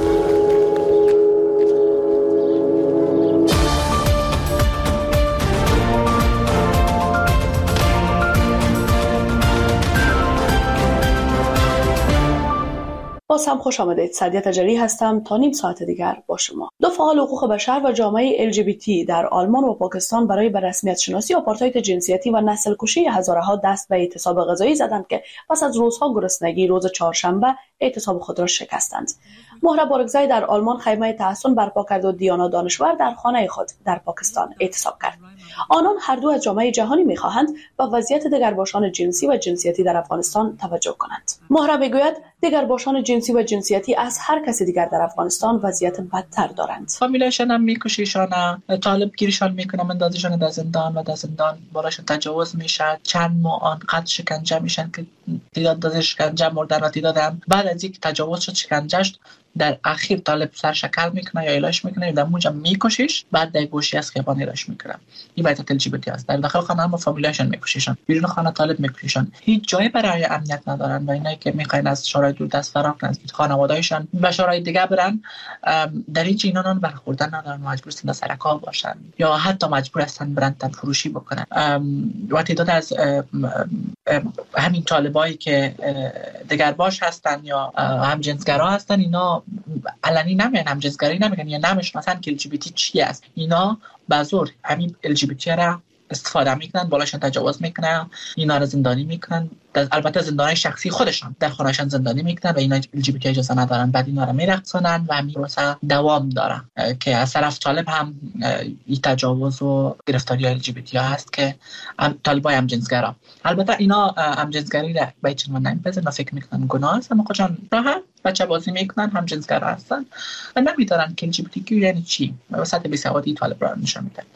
S13: باز هم خوش آمدید. سعدیه تجری هستم تا نیم ساعت دیگر با شما. دو فعال حقوق بشر و جامعه LGBT در آلمان و پاکستان برای به رسمیت شناسی آپارتاید جنسیتی و نسل کشی هزارها دست به اعتصاب غذایی زدند که پس از روزها گرسنگی روز چهارشنبه اعتصاب خود را شکستند. مهره بارگزای در آلمان خیمه تحصن برپا کرد و دیانا دانشور در خانه خود در پاکستان اعتصاب کرد. آنان هر دو از جامعه جهانی می‌خواهند به وضعیت دگرباشان جنسی و جنسیتی در افغانستان توجه کنند. مهره میگوید دگرباشان جنسی و جنسیتی از هر کسی دیگر در افغانستان وضعیت بدتر دارند.
S14: فامیلشان هم میکشیشان، طالب گیریشان میکنه، مندازیشان در زندان و در زندان بالاشون تجاوز میشه. چند ماه آنقدر شکنجه میشن که تعداد داده شکنجه مردن و تعدادم بعد از اینکه تجاوز شد شکنجهش در اخیر طالب سر شکل میکنه یا ایلاش میکنه، در اونجا میکشیش، بعد در گوشی از خیابان ایلاش میکنه. این باید LGBT است. در داخل خانه هم فامیلشان میکشیشن، بیرون خانه طالب میکشیشن. هیچ جایی برای امنیت ندارن و اینایی که میخواین از شورای دوردست فرار کنن، خانواده‌هایشان به شورای دیگه برن، در این چینان برخوردن ندارن، مجبور هستن سر کار باشن یا حتی مجبور هستن برن تن فروشی بکنن. و تعداد از همین طالبایی که دگرباش هستن یا همجنسگرا هستن، اینا علنی نمیگن همجنسگرایی، نمیگن یا نمیشناسن که LGBT چی است. اینا به زور همین LGBT را استفاده میکنن، بالاشون تجاوز میکنن، اینا رو زندانی میکنن، البته زندانی شخصی خودشان در خانهشان زندانی میکنن و اینا LGBT اجازه ندارن. بعد اینا رو میرقصونن و همین پروسه دوام داره که از طرف طالب هم این تجاوز و گرفتاری LGBT هست که طالبای همجنسگرا. البته اینا همجنسگری را به چنین نمیپذیرن، فکر میکنن گناه است، اما خودشان راحت بچه بازی میکنن، همجنسگرا هستن و نمیدونن که LGBTQ یعنی چی. وسط بیسوادی طالب را نشون میده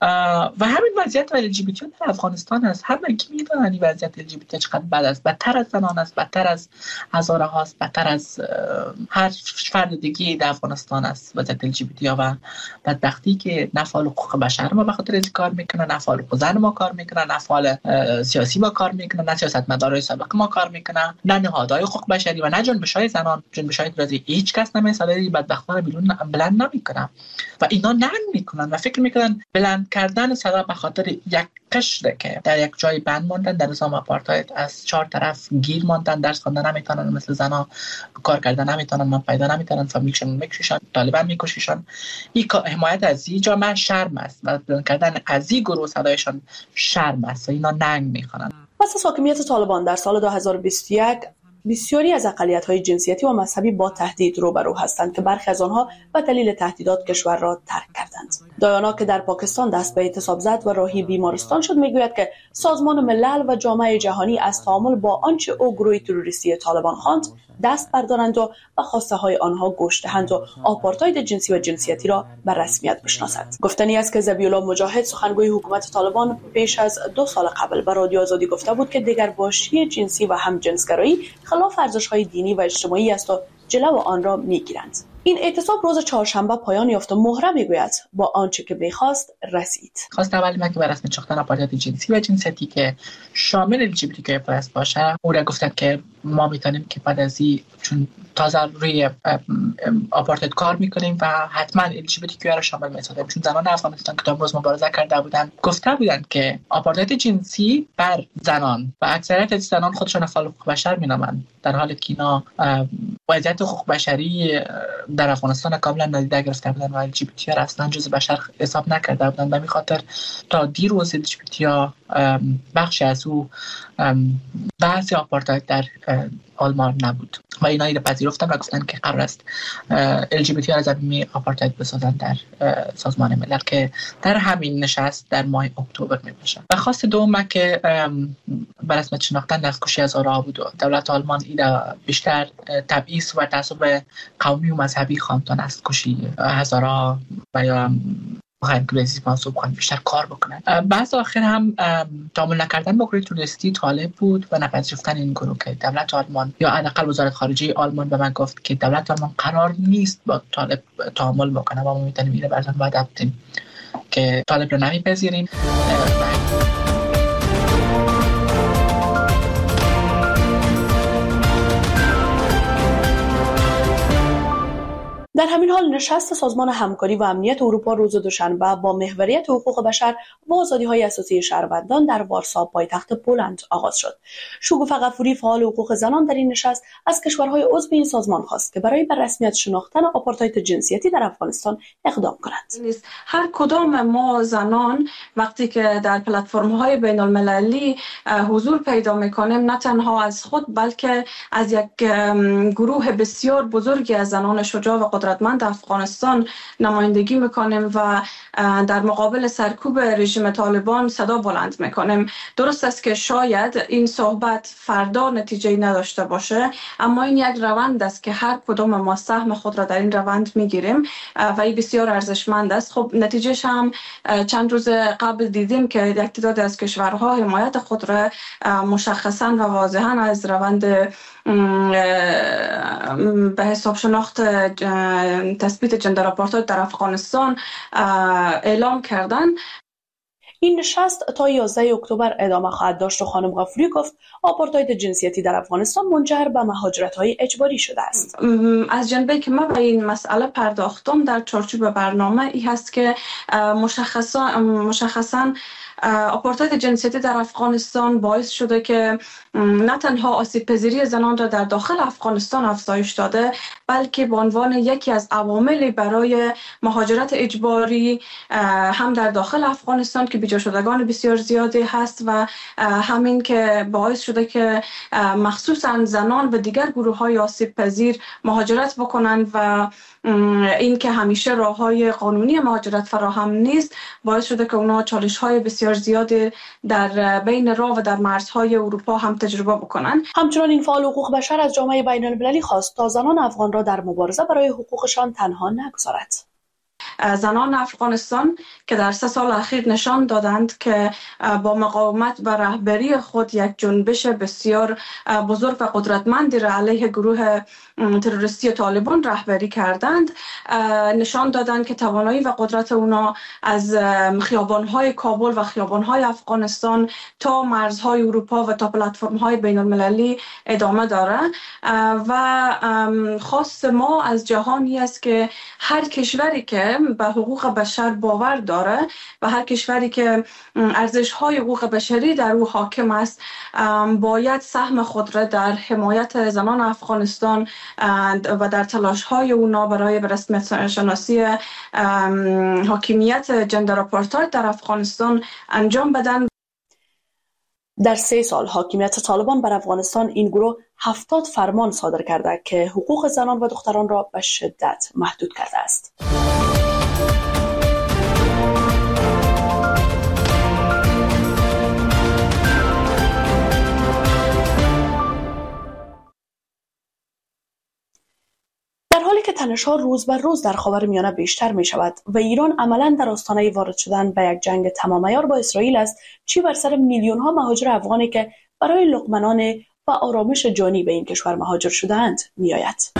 S14: و همین وضعیت LGBT در افغانستان است. همه کی میدونن این وضعیت LGBT چقدر بد است، بدتر از زنان است، بدتر از هزاره هاست، بدتر از هر فرد دیگه در افغانستان است وضعیت LGBT و بدبختی که نه فعال حقوق بشر ما به خاطر از کار میکنن، نه فعال حقوق زن ما کار میکنن، نه فعال سیاسی ما کار میکنن، نه سیاستمدارای سابق ما کار میکنن، نه نهادهای حقوق بشری و نه جنبش‌های زنان، جنبش‌های رازی. هیچ کس نمی‌سازه بدبختان رو بلند نمیکنن و اینا ننگ میکنن و فکر میکنن بلند کردن صدا به خاطر یک قشر که در یک جای بند ماندن در نظام آپارتاید، از چهار طرف گیر ماندن، درس خواندن نمیتونن، مثل زنا کار کردن نمیتونن، من پیدا نمیتونن، فامیلشون میکشن، طالبان میکشیشن. این حمایت از این جامعه شرم است و بلند کردن از این گروه صدایشان شرم است و اینا ننگ میکنن.
S13: پس از حاکمیت طالبان در سال 2021 بسیاری از اقلیت‌های جنسیتی و مذهبی با تهدید روبرو هستند که برخی از آنها به دلیل تهدیدات کشور را ترک کردند. دایانا که در پاکستان دست به اعتصاب زد و راهی بیمارستان شد میگوید که سازمان ملل و جامعه جهانی از تعامل با آنچه او گروه تروریستی طالبان خواند دست بردارند و به خواسته های آنها گوش دهند و آپارتاید جنسی و جنسیتی را به رسمیت بشناسند. گفتنی است که ذبیح‌الله مجاهد سخنگوی حکومت طالبان پیش از 2 سال قبل به رادیو آزادی گفته بود که دگرباشی جنسی و همجنسگرایی خلاف ارزش‌های دینی و اجتماعی است و جلو آن را می‌گیرند. این اعتصاب روز چهارشنبه پایان یافت و مهره میگوید با آنچه که بخواست رسید.
S14: خواست اولی ما که بر رسمیت ساختن آپارتاید جنسی و جنسیتی که شامل LGBTQ+ باشه، او را گفتن که ما میتونیم که بعد از این چون تازه روی آپارتاید کار میکنیم و حتما LGBTQ را شامل میسازیم، چون زنان افغانستان که تا امروز مبارزه کرده بودن گفته بودند که آپارتاید جنسی بر زنان و اکثریت از زنان خودشان فعال حقوق بشر مینامند، در حالی که اینا وضعیت حقوق بشری در افغانستان کاملا نادیده گرفته بودن و LGBT را اصلا جزء بشر حساب نکرده بودن. به همین خاطر تا دیروز LGBT بخشی از او بحث آپارتاید در آلمان نبود و اینا رو پذیرفتن و گفتن که قرار است LGBT از زمینه آپارتاید بسازن در سازمان ملل که در همین نشست در ماه اکتبر میباشه. و خواست دوم که بر رسمیت شناختن دستکشی هزارها بود. دولت آلمان اینا بیشتر تبعیض و تعصب قومی و مذهبی خواندن دستکشی هزارها و یا انگلیسی منصوب کنن، بیشتر کار بکنن. بعض آخر هم تعامل نکردن با گروه توریستی طالب بود و نپذیرفتن این گروه که دولت آلمان یا حداقل وزارت خارجه آلمان به من گفت که دولت آلمان قرار نیست با طالب تعامل بکنه و ما میتونیم اینو براتون وعده بدیم که طالب رو نمیپذیریم.
S13: در همین حال نشست سازمان همکاری و امنیت اروپا روز دوشنبه با محوریت حقوق بشر و آزادی‌های اساسی شهروندان در وارسا پایتخت پولند آغاز شد. شگوفه غفوری فعال حقوق زنان در این نشست از کشورهای عضو این سازمان خواست که برای بر رسمیت شناختن آپارتاید جنسیتی در افغانستان اقدام کنند.
S15: هر کدام ما زنان وقتی که در پلتفرم‌های بین‌المللی حضور پیدا می‌کنیم، نه تنها از خود بلکه از یک گروه بسیار بزرگی از زنان شجاع و قدرتمند افغانستان نمایندگی میکنیم و در مقابل سرکوب رژیم طالبان صدا بلند میکنیم. درست است که شاید این صحبت فردا نتیجه نداشته باشه، اما این یک روند است که هر کدام ما سهم خود را در این روند میگیریم و این بسیار ارزشمند است. خب نتیجهش هم چند روز قبل دیدیم که یک تعداد از کشورها حمایت خود را مشخصا و واضحا از روند به حساب شناخت تثبیت جندر آپارتاید در افغانستان اعلام کردن.
S13: این نشست تا 11 اکتبر ادامه خواهد داشت و خانم غفوری گفت آپارتاید جنسیتی در افغانستان منجر به مهاجرت‌های اجباری شده است.
S15: از جنبه‌ای که من به این مسئله پرداختم در چارچوب برنامه ای هست که مشخصاً آپارتاید جنسیتی در افغانستان باعث شده که نه تنها آسیب پذیری زنان را در داخل افغانستان افزایش داده، بلکه به عنوان یکی از عواملی برای مهاجرت اجباری هم در داخل افغانستان که بیجا شدگان بسیار زیادی هست و همین که باعث شده که مخصوصا زنان و دیگر گروه‌های آسیب پذیر مهاجرت بکنند و این که همیشه راه‌های قانونی مهاجرت فراهم نیست باعث شده که اونا چالش‌های بسیار زیادی در بین راه و در مرزهای اروپا هم تجربه بکنن.
S13: همچنان این فعال حقوق بشر از جامعه بین‌المللی خواست تا زنان افغان را در مبارزه برای حقوقشان تنها نگذارد.
S15: زنان افغانستان که در 3 سال اخیر نشان دادند که با مقاومت و رهبری خود یک جنبش بسیار بزرگ و قدرتمندی را علیه گروه تروریستی طالبان رهبری کردند، نشان دادند که توانایی و قدرت اونا از خیابان‌های کابل و خیابان‌های افغانستان تا مرزهای اروپا و تا پلتفرم‌های بین‌المللی ادامه داره و خواست ما از جهانی است که هر کشوری که به حقوق بشر باور داره و هر کشوری که ارزش‌های حقوق بشری در او حاکم است باید سهم خود را در حمایت زنان افغانستان و در تلاش‌های اونا برای به رسمیت شناسی حاکمیت جندر آپارتاید در افغانستان انجام بدن.
S13: در 3 سال حاکمیت طالبان بر افغانستان این گروه 70 فرمان صادر کرده که حقوق زنان و دختران را به شدت محدود کرده است. در حالی که تنش‌ها روز بر روز در خاورمیانه بیشتر می شود و ایران عملاً در آستانه وارد شدن به یک جنگ تمام عیار با اسرائیل است، چی بر سر میلیون‌ها مهاجر افغانی که برای لقمه‌نان و آرامش جانی به این کشور مهاجر شده‌اند می‌آید.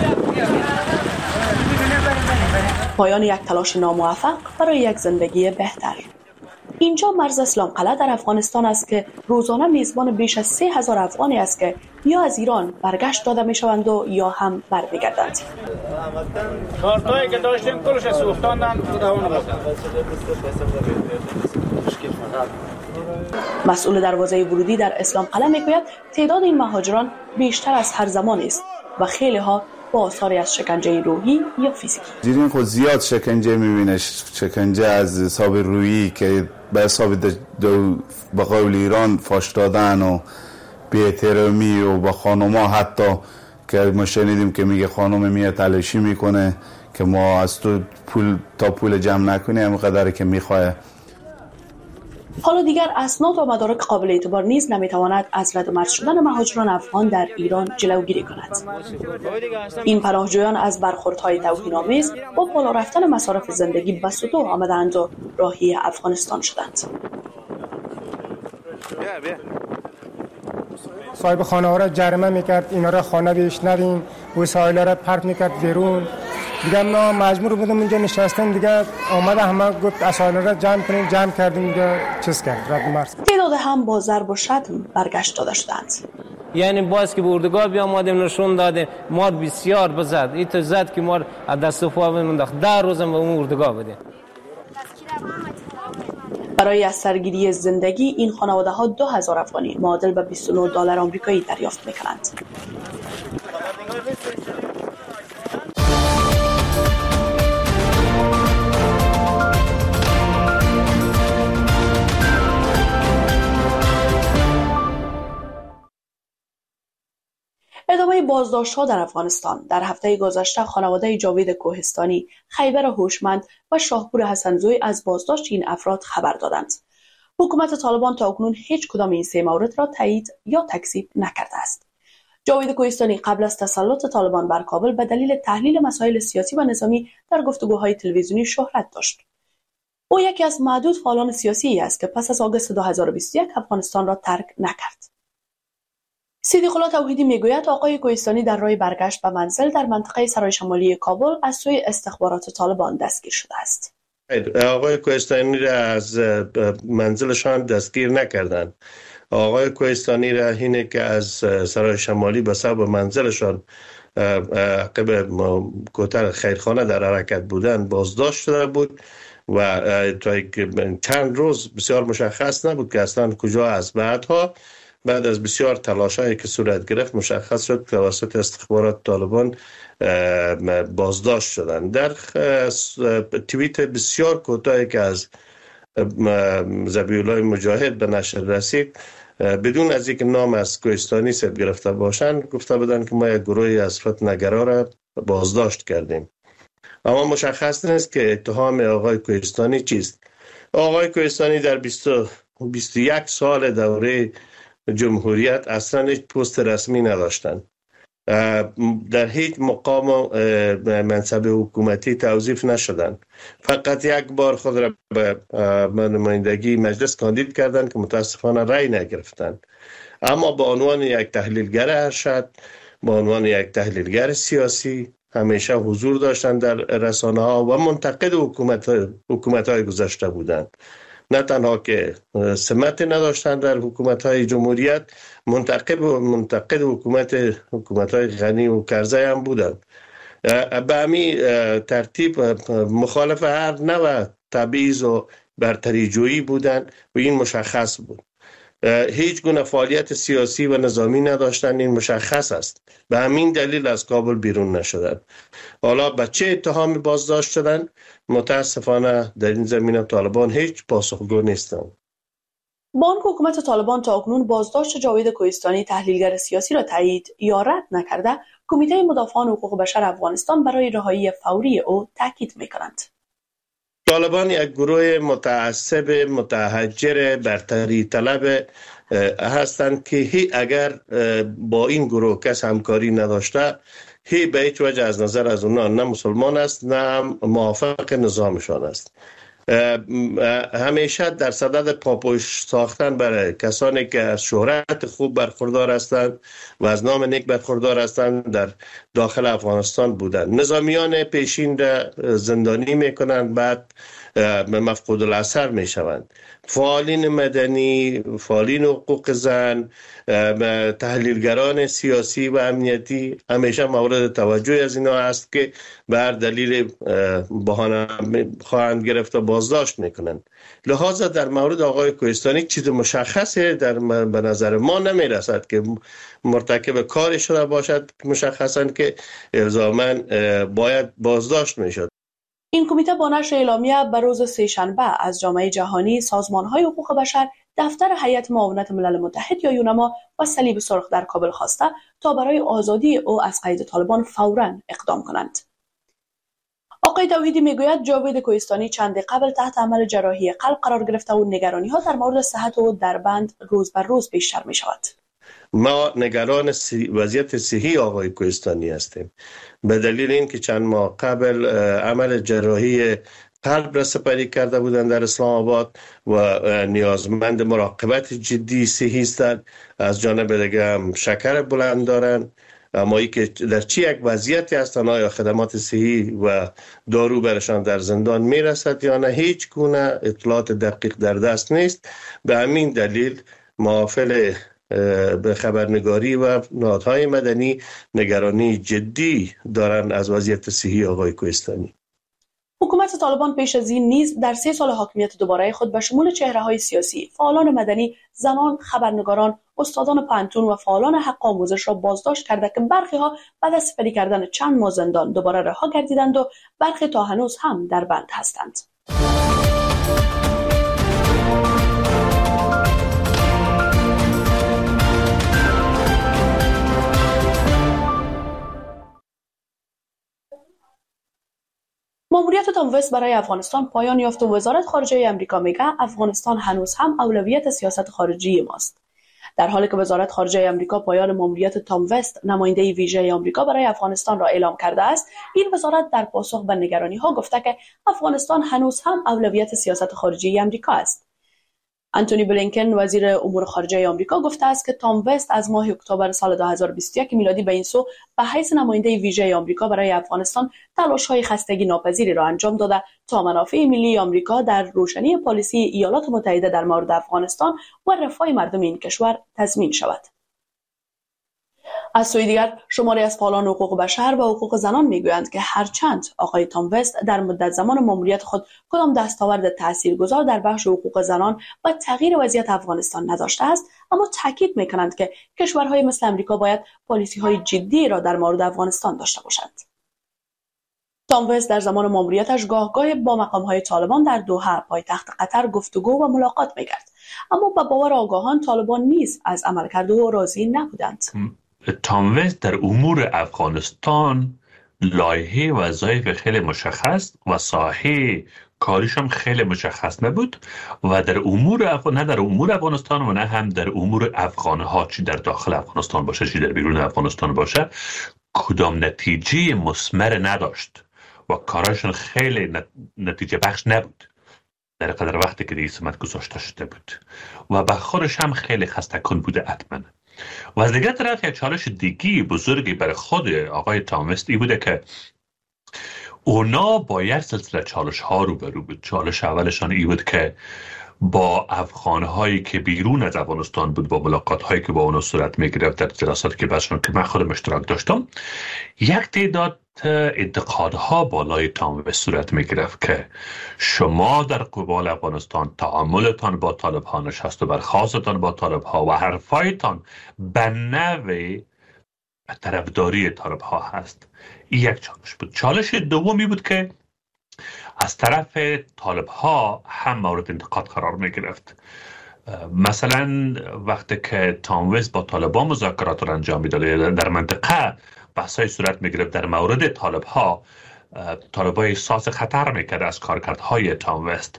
S13: پایان یک تلاش ناموفق برای یک زندگی بهتر. اینجا مرز اسلام قلعه در افغانستان است که روزانه میزبان بیش از 3000 افغانی است که یا از ایران برگشت داده میشوند و یا هم برمیگردند.
S17: کارتایی که داشتیم کلش سوختاندن
S13: مسئول دروازه ورودی در اسلام قلعه میگوید تعداد این مهاجران بیشتر از هر زمان است و خیلی ها با آثاری از شکنجه روحی یا فیزیکی.
S18: زیرین خود زیاد شکنجه میبینه، شکنجه از حساب روحی که به حساب به قول ایران فاش دادن و بی‌احترامی و با خانوما حتی که ما شنیدیم که میگه خانم میاد تلاشی میکنه که ما از تو پول جمع نکنیم همینقدر که میخواه.
S13: حالا دیگر اسناد و مدارک قابل اعتبار نیز نمیتواند از رد و مرز شدن مهاجران افغان در ایران جلوگیری کند. این پناهجویان از برخوردهای توهین‌آمیز با بالا رفتن مصارف زندگی به سطوح آمدند و راهی افغانستان شدند.
S19: صاحب خانه ها را جریمه میکرد، اینا را خانه بهش ندیم، وسایل را پرت میکرد بیرون. دیگه ما مجبور بودیم اینجا نشستن، دیگه آمده همه گفت وسایل را جمع کردیم، دیگه چیز کرد رد مرز.
S13: تعداد هم با ضرب و شتم برگشت داده شدند.
S20: یعنی باز که به اردوگاه بیامدیم نشون داده ما بسیار بزد، این تو زد که ما از دست و پا بموندیم 10 روزم به اون اردوگاه بودیم.
S13: برای از سرگیری زندگی این خانواده ها 2000 افغانی معادل به $29 آمریکایی دریافت میکنند. ادامه بازداشت‌ها در افغانستان. در هفته گذشته خانواده جاوید کوهستانی، خیبر هوشمند و شاهپور حسنزوی از بازداشت این افراد خبر دادند. حکومت طالبان تا اکنون هیچ کدام این 3 مورد را تایید یا تکذیب نکرده است. جاوید کوهستانی قبل از تسلط طالبان بر کابل به دلیل تحلیل مسائل سیاسی و نظامی در گفتگوهای تلویزیونی شهرت داشت. او یکی از معدود فعالان سیاسی است که پس از آگوست 2021 افغانستان را ترک نکرد. صدیق الله توحیدی میگوید آقای کوهستانی در راه برگشت به منزل در منطقه سرای شمالی کابل از سوی استخبارات طالبان دستگیر شده است.
S16: آقای کوهستانی را از منزلشان دستگیر نکردند. آقای کوهستانی را اینه که از سرای شمالی به سبب منزلشان عقب کوتر خیرخانه در حرکت بودن بازداشت شده بود و تا چند روز بسیار مشخص نبود که اصلا کجا است. بعد از بسیار تلاش‌هایی که صورت گرفت مشخص شد که توسط استخبارات طالبان بازداشت شدند. در توییت بسیار کوتاهی که از ذبیح‌الله مجاهد به نشر رسید، بدون از اینکه نام از کوهستانی ثبت گرفته باشند گفته بودند که ما یک گروهی از فتنه‌گرا را بازداشت کردیم. اما مشخص نیست که اتهام آقای کوهستانی چیست. آقای کوهستانی در 21 سال دوره جمهوریت اصلا هیچ پست رسمی نداشتند. در هیچ مقام و منصب حکومتی توظیف نشدند. فقط یک بار خود را به نمایندگی مجلس کاندید کردند که متاسفانه رأی نگرفتند. اما به عنوان یک تحلیلگر ارشد، به عنوان یک تحلیلگر سیاسی همیشه حضور داشتند در رسانه ها و منتقد حکومت های گذشته بودند. نه تنها که سمت نداشتن در حکومت‌های جمهوریت، منتقد حکومت‌های غنی و کرزی هم بودند. به همین ترتیب مخالف هر نوع تبعیض و برتری جویی بودند و این مشخص بود. هیچ گونه فعالیت سیاسی و نظامی نداشتند، این مشخص است. به همین دلیل از کابل بیرون نشدند. حالا به چه اتهامی بازداشت شدند؟ متاسفانه در این زمینه طالبان هیچ پاسخگو نیستند.
S13: بانک حکومت طالبان تا اکنون بازداشت جاوید کوهستانی تحلیلگر سیاسی را تایید یا رد نکرده، کمیته مدافعان حقوق بشر افغانستان برای رهایی فوری او تاکید می‌کنند.
S16: طالبان یک گروه متعصب متحجر برتری طلب هستند که اگر با این گروه کس همکاری نداشته به هیچ وجه از نظر از اونا نه مسلمان است نه موافق نظامشان است. همیشه در صدد پاپوش ساختن برای کسانی که از شهرت خوب برخوردار هستند و از نام نیک برخوردار هستند در داخل افغانستان بودند. نظامیان پیشین را زندانی میکنند، بعد مفقود الاثر میشوند. فعالین مدنی، فعالین حقوق زن، تحلیلگران سیاسی و امنیتی همیشه مورد توجه از اینا است که به هر دلیل بهانه خواهند گرفت و بازداشت میکنند. لذا در مورد آقای کوهستانی چیز مشخصی به نظر ما نمیرسد که مرتکب کاری شده باشد مشخصا که الزاما باید بازداشت میشد.
S13: این کمیته با نشر اعلامیه به روز سه‌شنبه از جامعه جهانی، سازمان‌های حقوق بشر، دفتر هیئت معاونت ملل متحد یا یونما و صلیب سرخ در کابل خواسته تا برای آزادی او از قید طالبان فوراً اقدام کنند. آقای توحیدی میگوید جاوید کوهستانی چند قبل تحت عمل جراحی قلب قرار گرفته و نگرانی‌ها در مورد صحت او در بند روز بر روز بیشتر می شود.
S16: ما نگران وضعیت صحی آقای کوهستانی هستیم به دلیل اینکه چند ماه قبل عمل جراحی قلب را سپری کرده بودند در اسلام آباد و نیازمند مراقبت جدی صحی هستند. از جانب دیگه هم شکر بلند دارند. اما ای که در چی یک وضعیتی هستند، آیا خدمات صحی و دارو برشان در زندان میرسد یا نه، هیچ گونه اطلاعات دقیق در دست نیست. به همین دلیل محافل به خبرنگاری و نهادهای مدنی نگرانی جدی دارند از وضعیت صحی آقای کوهستانی.
S13: حکومت طالبان پیش از این نیز در 3 سال حاکمیت دوباره خود به شمول چهره‌های سیاسی، فعالان مدنی، زنان، خبرنگاران، استادان پانتون و فعالان حق آموزش را بازداشت کرده که برخی ها بعد از سپری کردن چند ماه زندان دوباره رها گردیدند و برخی تا هنوز هم در بند هستند. ماموریت تام وست برای افغانستان پایان یافت و وزارت خارجه آمریکا میگه افغانستان هنوز هم اولویت سیاست خارجی ماست. در حالی که وزارت خارجه آمریکا پایان ماموریت تام وست نماینده ویژه آمریکا برای افغانستان را اعلام کرده است، این وزارت در پاسخ به نگرانی‌ها گفته که افغانستان هنوز هم اولویت سیاست خارجی آمریکا است. آنتونی بلینکن وزیر امور خارجه آمریکا گفته است که تام وست از ماه اکتبر سال 2021 میلادی به این سو به حیث نماینده ویژه آمریکا برای افغانستان تلاش‌های خستگی ناپذیری را انجام داده تا منافع ملی آمریکا در روشنی پالیسی ایالات متحده در مورد افغانستان و رفاه مردم این کشور تضمین شود. از سوی دیگر شماری از فعالان حقوق بشر و حقوق زنان میگویند که هرچند آقای تام وست در مدت زمان ماموریت خود کدام دستاورد تاثیرگذار در بخش حقوق زنان و تغییر وضعیت افغانستان نداشته است، اما تاکید میکنند که کشورهای مثل امریکا باید پالیسی‌های جدی را در مورد افغانستان داشته باشند. تام وست در زمان ماموریتش گاهگاه با مقام‌های طالبان در دوحه پایتخت قطر گفتگو و ملاقات میکرد، اما به باور آگاهان طالبان نیز از عملکرد او راضی نبودند.
S21: تام وست در امور افغانستان لایحه وظایف خیلی مشخص و ساحه کاریش هم خیلی مشخص نبود و در امور نه در امور افغانستان و نه هم در امور افغانها، چی در داخل افغانستان باشه چی در بیرون افغانستان باشه، کدام نتیجه مثمر نداشت و کاراشون خیلی نتیجه بخش نبود در قدر وقتی که رئیس گذاشته شده بود و به خودش هم خیلی خسته کن بوده حتما. و از دیگر طرف یک چالش دیگی بزرگی برای خود آقای تام وست ای بوده که اونا با یک سلسله چالش ها روبرو بود. چالش اولشان ای بود که با افغانهایی که بیرون از افغانستان بود، با ملاقات هایی که با اونا صورت می گرفت در جلساتی که باشون که من خودم اشتراک داشتم، یک تعداد انتقادها بالای تام وست صورت می گرفت که شما در قبال افغانستان تعاملتان با طالب ها نشست و برخاستتان با طالب ها و حرفایتان به نوع طرفداری طالب ها هست. این یک چالش بود. چالش دومی بود که از طرف طالب ها هم مورد انتقاد قرار می گرفت. مثلا وقتی که تام وست با طالبان مذاکرات را انجام میداد در منطقه بحثای صورت می گرفت در مورد طالب ها، طالب ها احساس خطر میکرد از کارکردهای تام وست.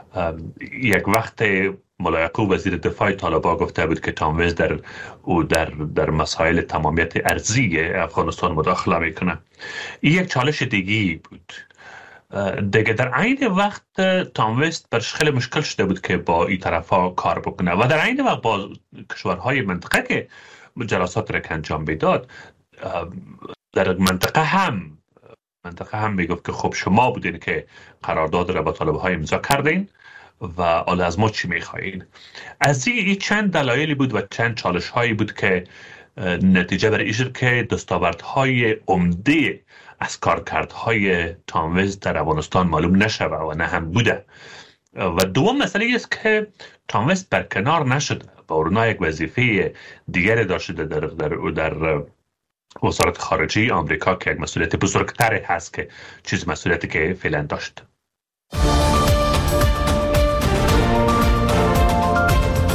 S21: یک وقت ملایقو وزیر دفاع طالبان گفته بود که تام وست در مسائل تمامیت ارضی افغانستان مداخله میکنه. این یک چالش دیگی بود. دیگه در عین وقت تام وست برش خیلی مشکل شده بود که با این طرفا کار بکنه و در عین وقت با کشورهای منطقه که جلسات را انجام میداد، در منطقه هم میگفت که خب شما بودین که قرارداد را با طالب‌ها امضا کردین و حالا از ما چی میخواین. از این چند دلایلی بود و چند چالش هایی بود که نتیجه بر این شد که دستاوردهای عمده از کارکردهای تام وست در افغانستان معلوم نشوه و نه هم بوده. و دوم مسئله است که تام وست برکنار نشد و اونا یک وظیفه دیگری داشته در وزارت خارجه آمریکا که یک مسئولیت بزرگتری هست که چیز مسئولیتی که فعلا داشت.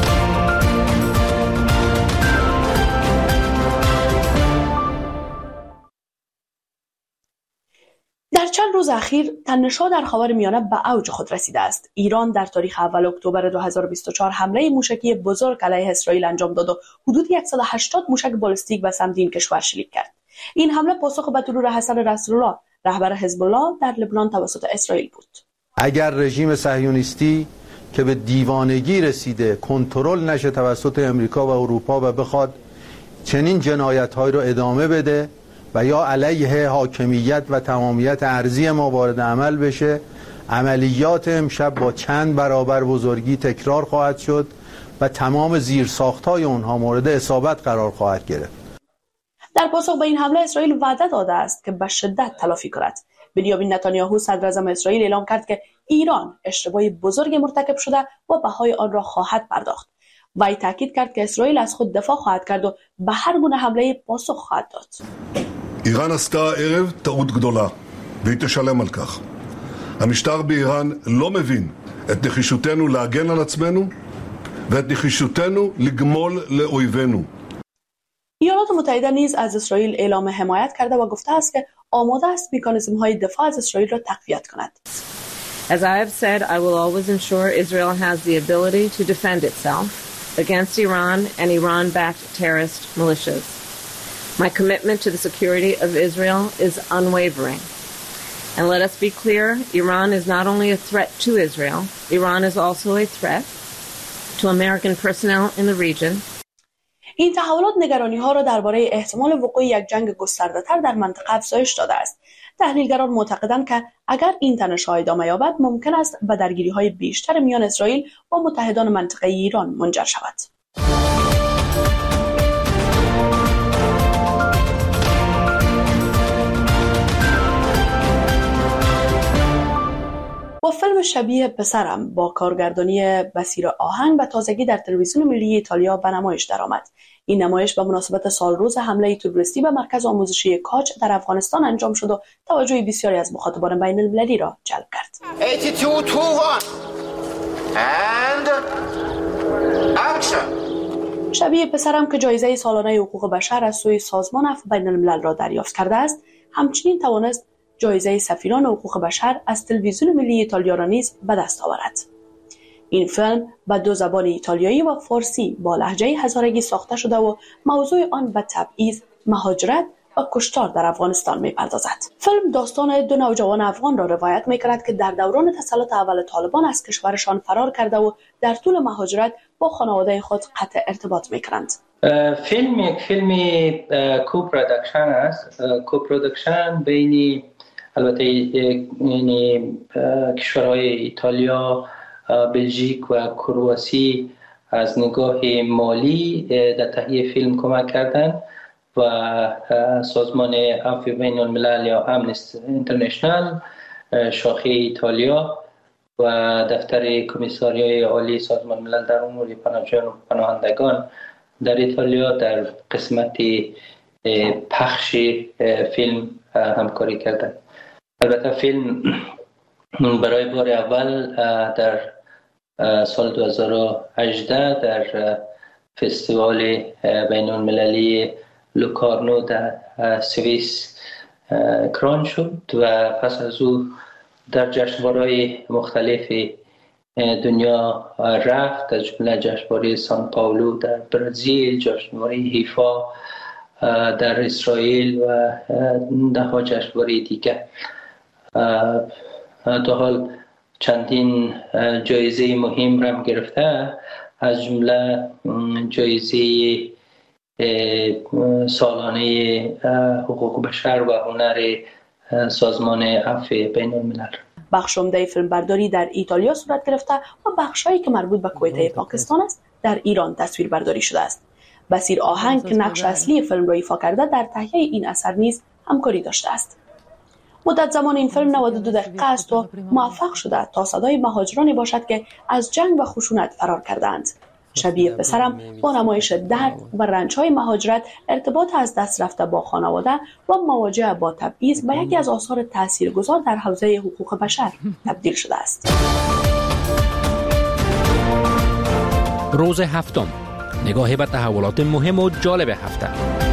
S13: چند روز اخیر تنش‌ها در خاورمیانه به اوج خود رسیده است. ایران در تاریخ اول اکتبر 2024 حمله موشکی بزرگ علیه اسرائیل انجام داد و حدود 180 موشک بالستیک به سمت این کشور شلیک کرد. این حمله پاسخ به ترور حسن نصرالله رهبر حزب الله در لبنان توسط اسرائیل بود.
S4: اگر رژیم صهیونیستی که به دیوانگی رسیده کنترل نشه توسط امریکا و اروپا و بخواد چنین جنایت‌هایی رو ادامه بده و یا علیه حاکمیت و تمامیت ارضی ما وارد عمل بشه، عملیات امشب با چند برابر بزرگی تکرار خواهد شد و تمام زیرساخت‌های اونها مورد اصابت قرار خواهد گرفت.
S13: در پاسخ به این حمله اسرائیل وعده داده است که به شدت تلافی کند. بنیامین نتانیاهو صدر اعظم اسرائیل اعلام کرد که ایران اشتباه بزرگ مرتکب شده و بهای آن را خواهد پرداخت. وی تاکید کرد که اسرائیل از خود دفاع خواهد کرد و به هر گونه حمله پاسخ خواهد داد.
S22: איראן עשתה הערב טעות גדולה, והיא תשלם על כך. המשטר באיראן לא מבין את נחישותנו להגן על עצמנו ואת נחישותנו לגמול לאויבינו.
S13: ایالات متحده نیز از اسرائیل اعلام حمایت کرده و گفته است که آماده است مکانیزم‌های دفاع از اسرائیل را تقویت کند.
S23: As I have said, I will always ensure Israel has the ability to defend itself against Iran and Iran-backed terrorist militias. My commitment to the security of Israel is unwavering. And let us be clear, Iran is not only a threat to Israel, Iran is also a threat to American personnel in the region.
S13: این تحولات نگرانی‌ها را درباره احتمال وقوع یک جنگ گسترده‌تر در منطقه افزایش داده است. تحلیلگران معتقدند که اگر این تنش‌ها ادامه یابد ممکن است به درگیری‌های بیشتر میان اسرائیل و متحدان منطقه ایران منجر شود. با فیلم شبیه پسرم با کارگردانی بصیر آهنگ به تازگی در تلویزیون ملی ایتالیا به نمایش درآمد. این نمایش به مناسبت سالروز حمله تروریستی به مرکز آموزشی کاج در افغانستان انجام شد و توجه بسیاری از مخاطبان بین المللی را جلب کرد. شبیه پسرم که جایزه سالانه حقوق بشر از سوی سازمان عفو بین الملل را دریافت کرده است، همچنین توانست جایزه سفیران حقوق بشر از تلویزیون ملی ایتالیا را نیز به دست آورد. این فیلم به دو زبان ایتالیایی و فارسی با لهجه هزارگی ساخته شده و موضوع آن به تبعیض، مهاجرت و کشتار در افغانستان می‌پردازد. فیلم داستان دو نوجوان افغان را روایت می‌کند که در دوران تسلط اول طالبان از کشورشان فرار کرده و در طول مهاجرت با خانواده خود قطع ارتباط می‌کنند.
S24: فیلم یک فیلم کوپروداکشن است. کوپروداکشن بین البته یعنی کشورهای ایتالیا، بلژیک و کرواسی از نگاه مالی در تهیه فیلم کمک کردند و سازمان عفو بین الملل یا امنستی اینترنشنال شاخه ایتالیا و دفتر کمیساریای عالی سازمان ملل در امور پناهندگان در ایتالیا در قسمت پخش فیلم همکاری کردند. البته فیلم برای بار اول در سال 2018 در فستیوال بین المللی لوکارنو در سوئیس کران شد و پس از او در جشنواره‌های مختلف دنیا رفت، از جمله جشنواره سان پائولو در برزیل، جشنواره حیفا در اسرائیل و ده‌ها جشنواره دیگر. تا حال چندین جایزه مهم را گرفته، از جمله جایزه سالانه حقوق بشر و هنر سازمان عفو بین الملل.
S13: بخش عمده فیلمبرداری در ایتالیا صورت گرفته و بخشایی که مربوط به کویته پاکستان است در ایران تصویر برداری شده است. بصیر آهنگ که نقش اصلی فیلم را ایفا کرده در تهیه این اثر نیز همکاری داشته است. مدت زمان این فیلم 92 دقیقه است و موفق شده تا صدای مهاجرانی باشد که از جنگ و خشونت فرار کردند. شبیه پسرم با نمایش درد و رنج‌های مهاجرت، ارتباط از دست رفته با خانواده و مواجهه با تبعیض به یکی از آثار تاثیرگذار در حوزه حقوق بشر تبدیل شده است.
S12: روز هفتم، نگاهی به تحولات مهم و جالب هفته.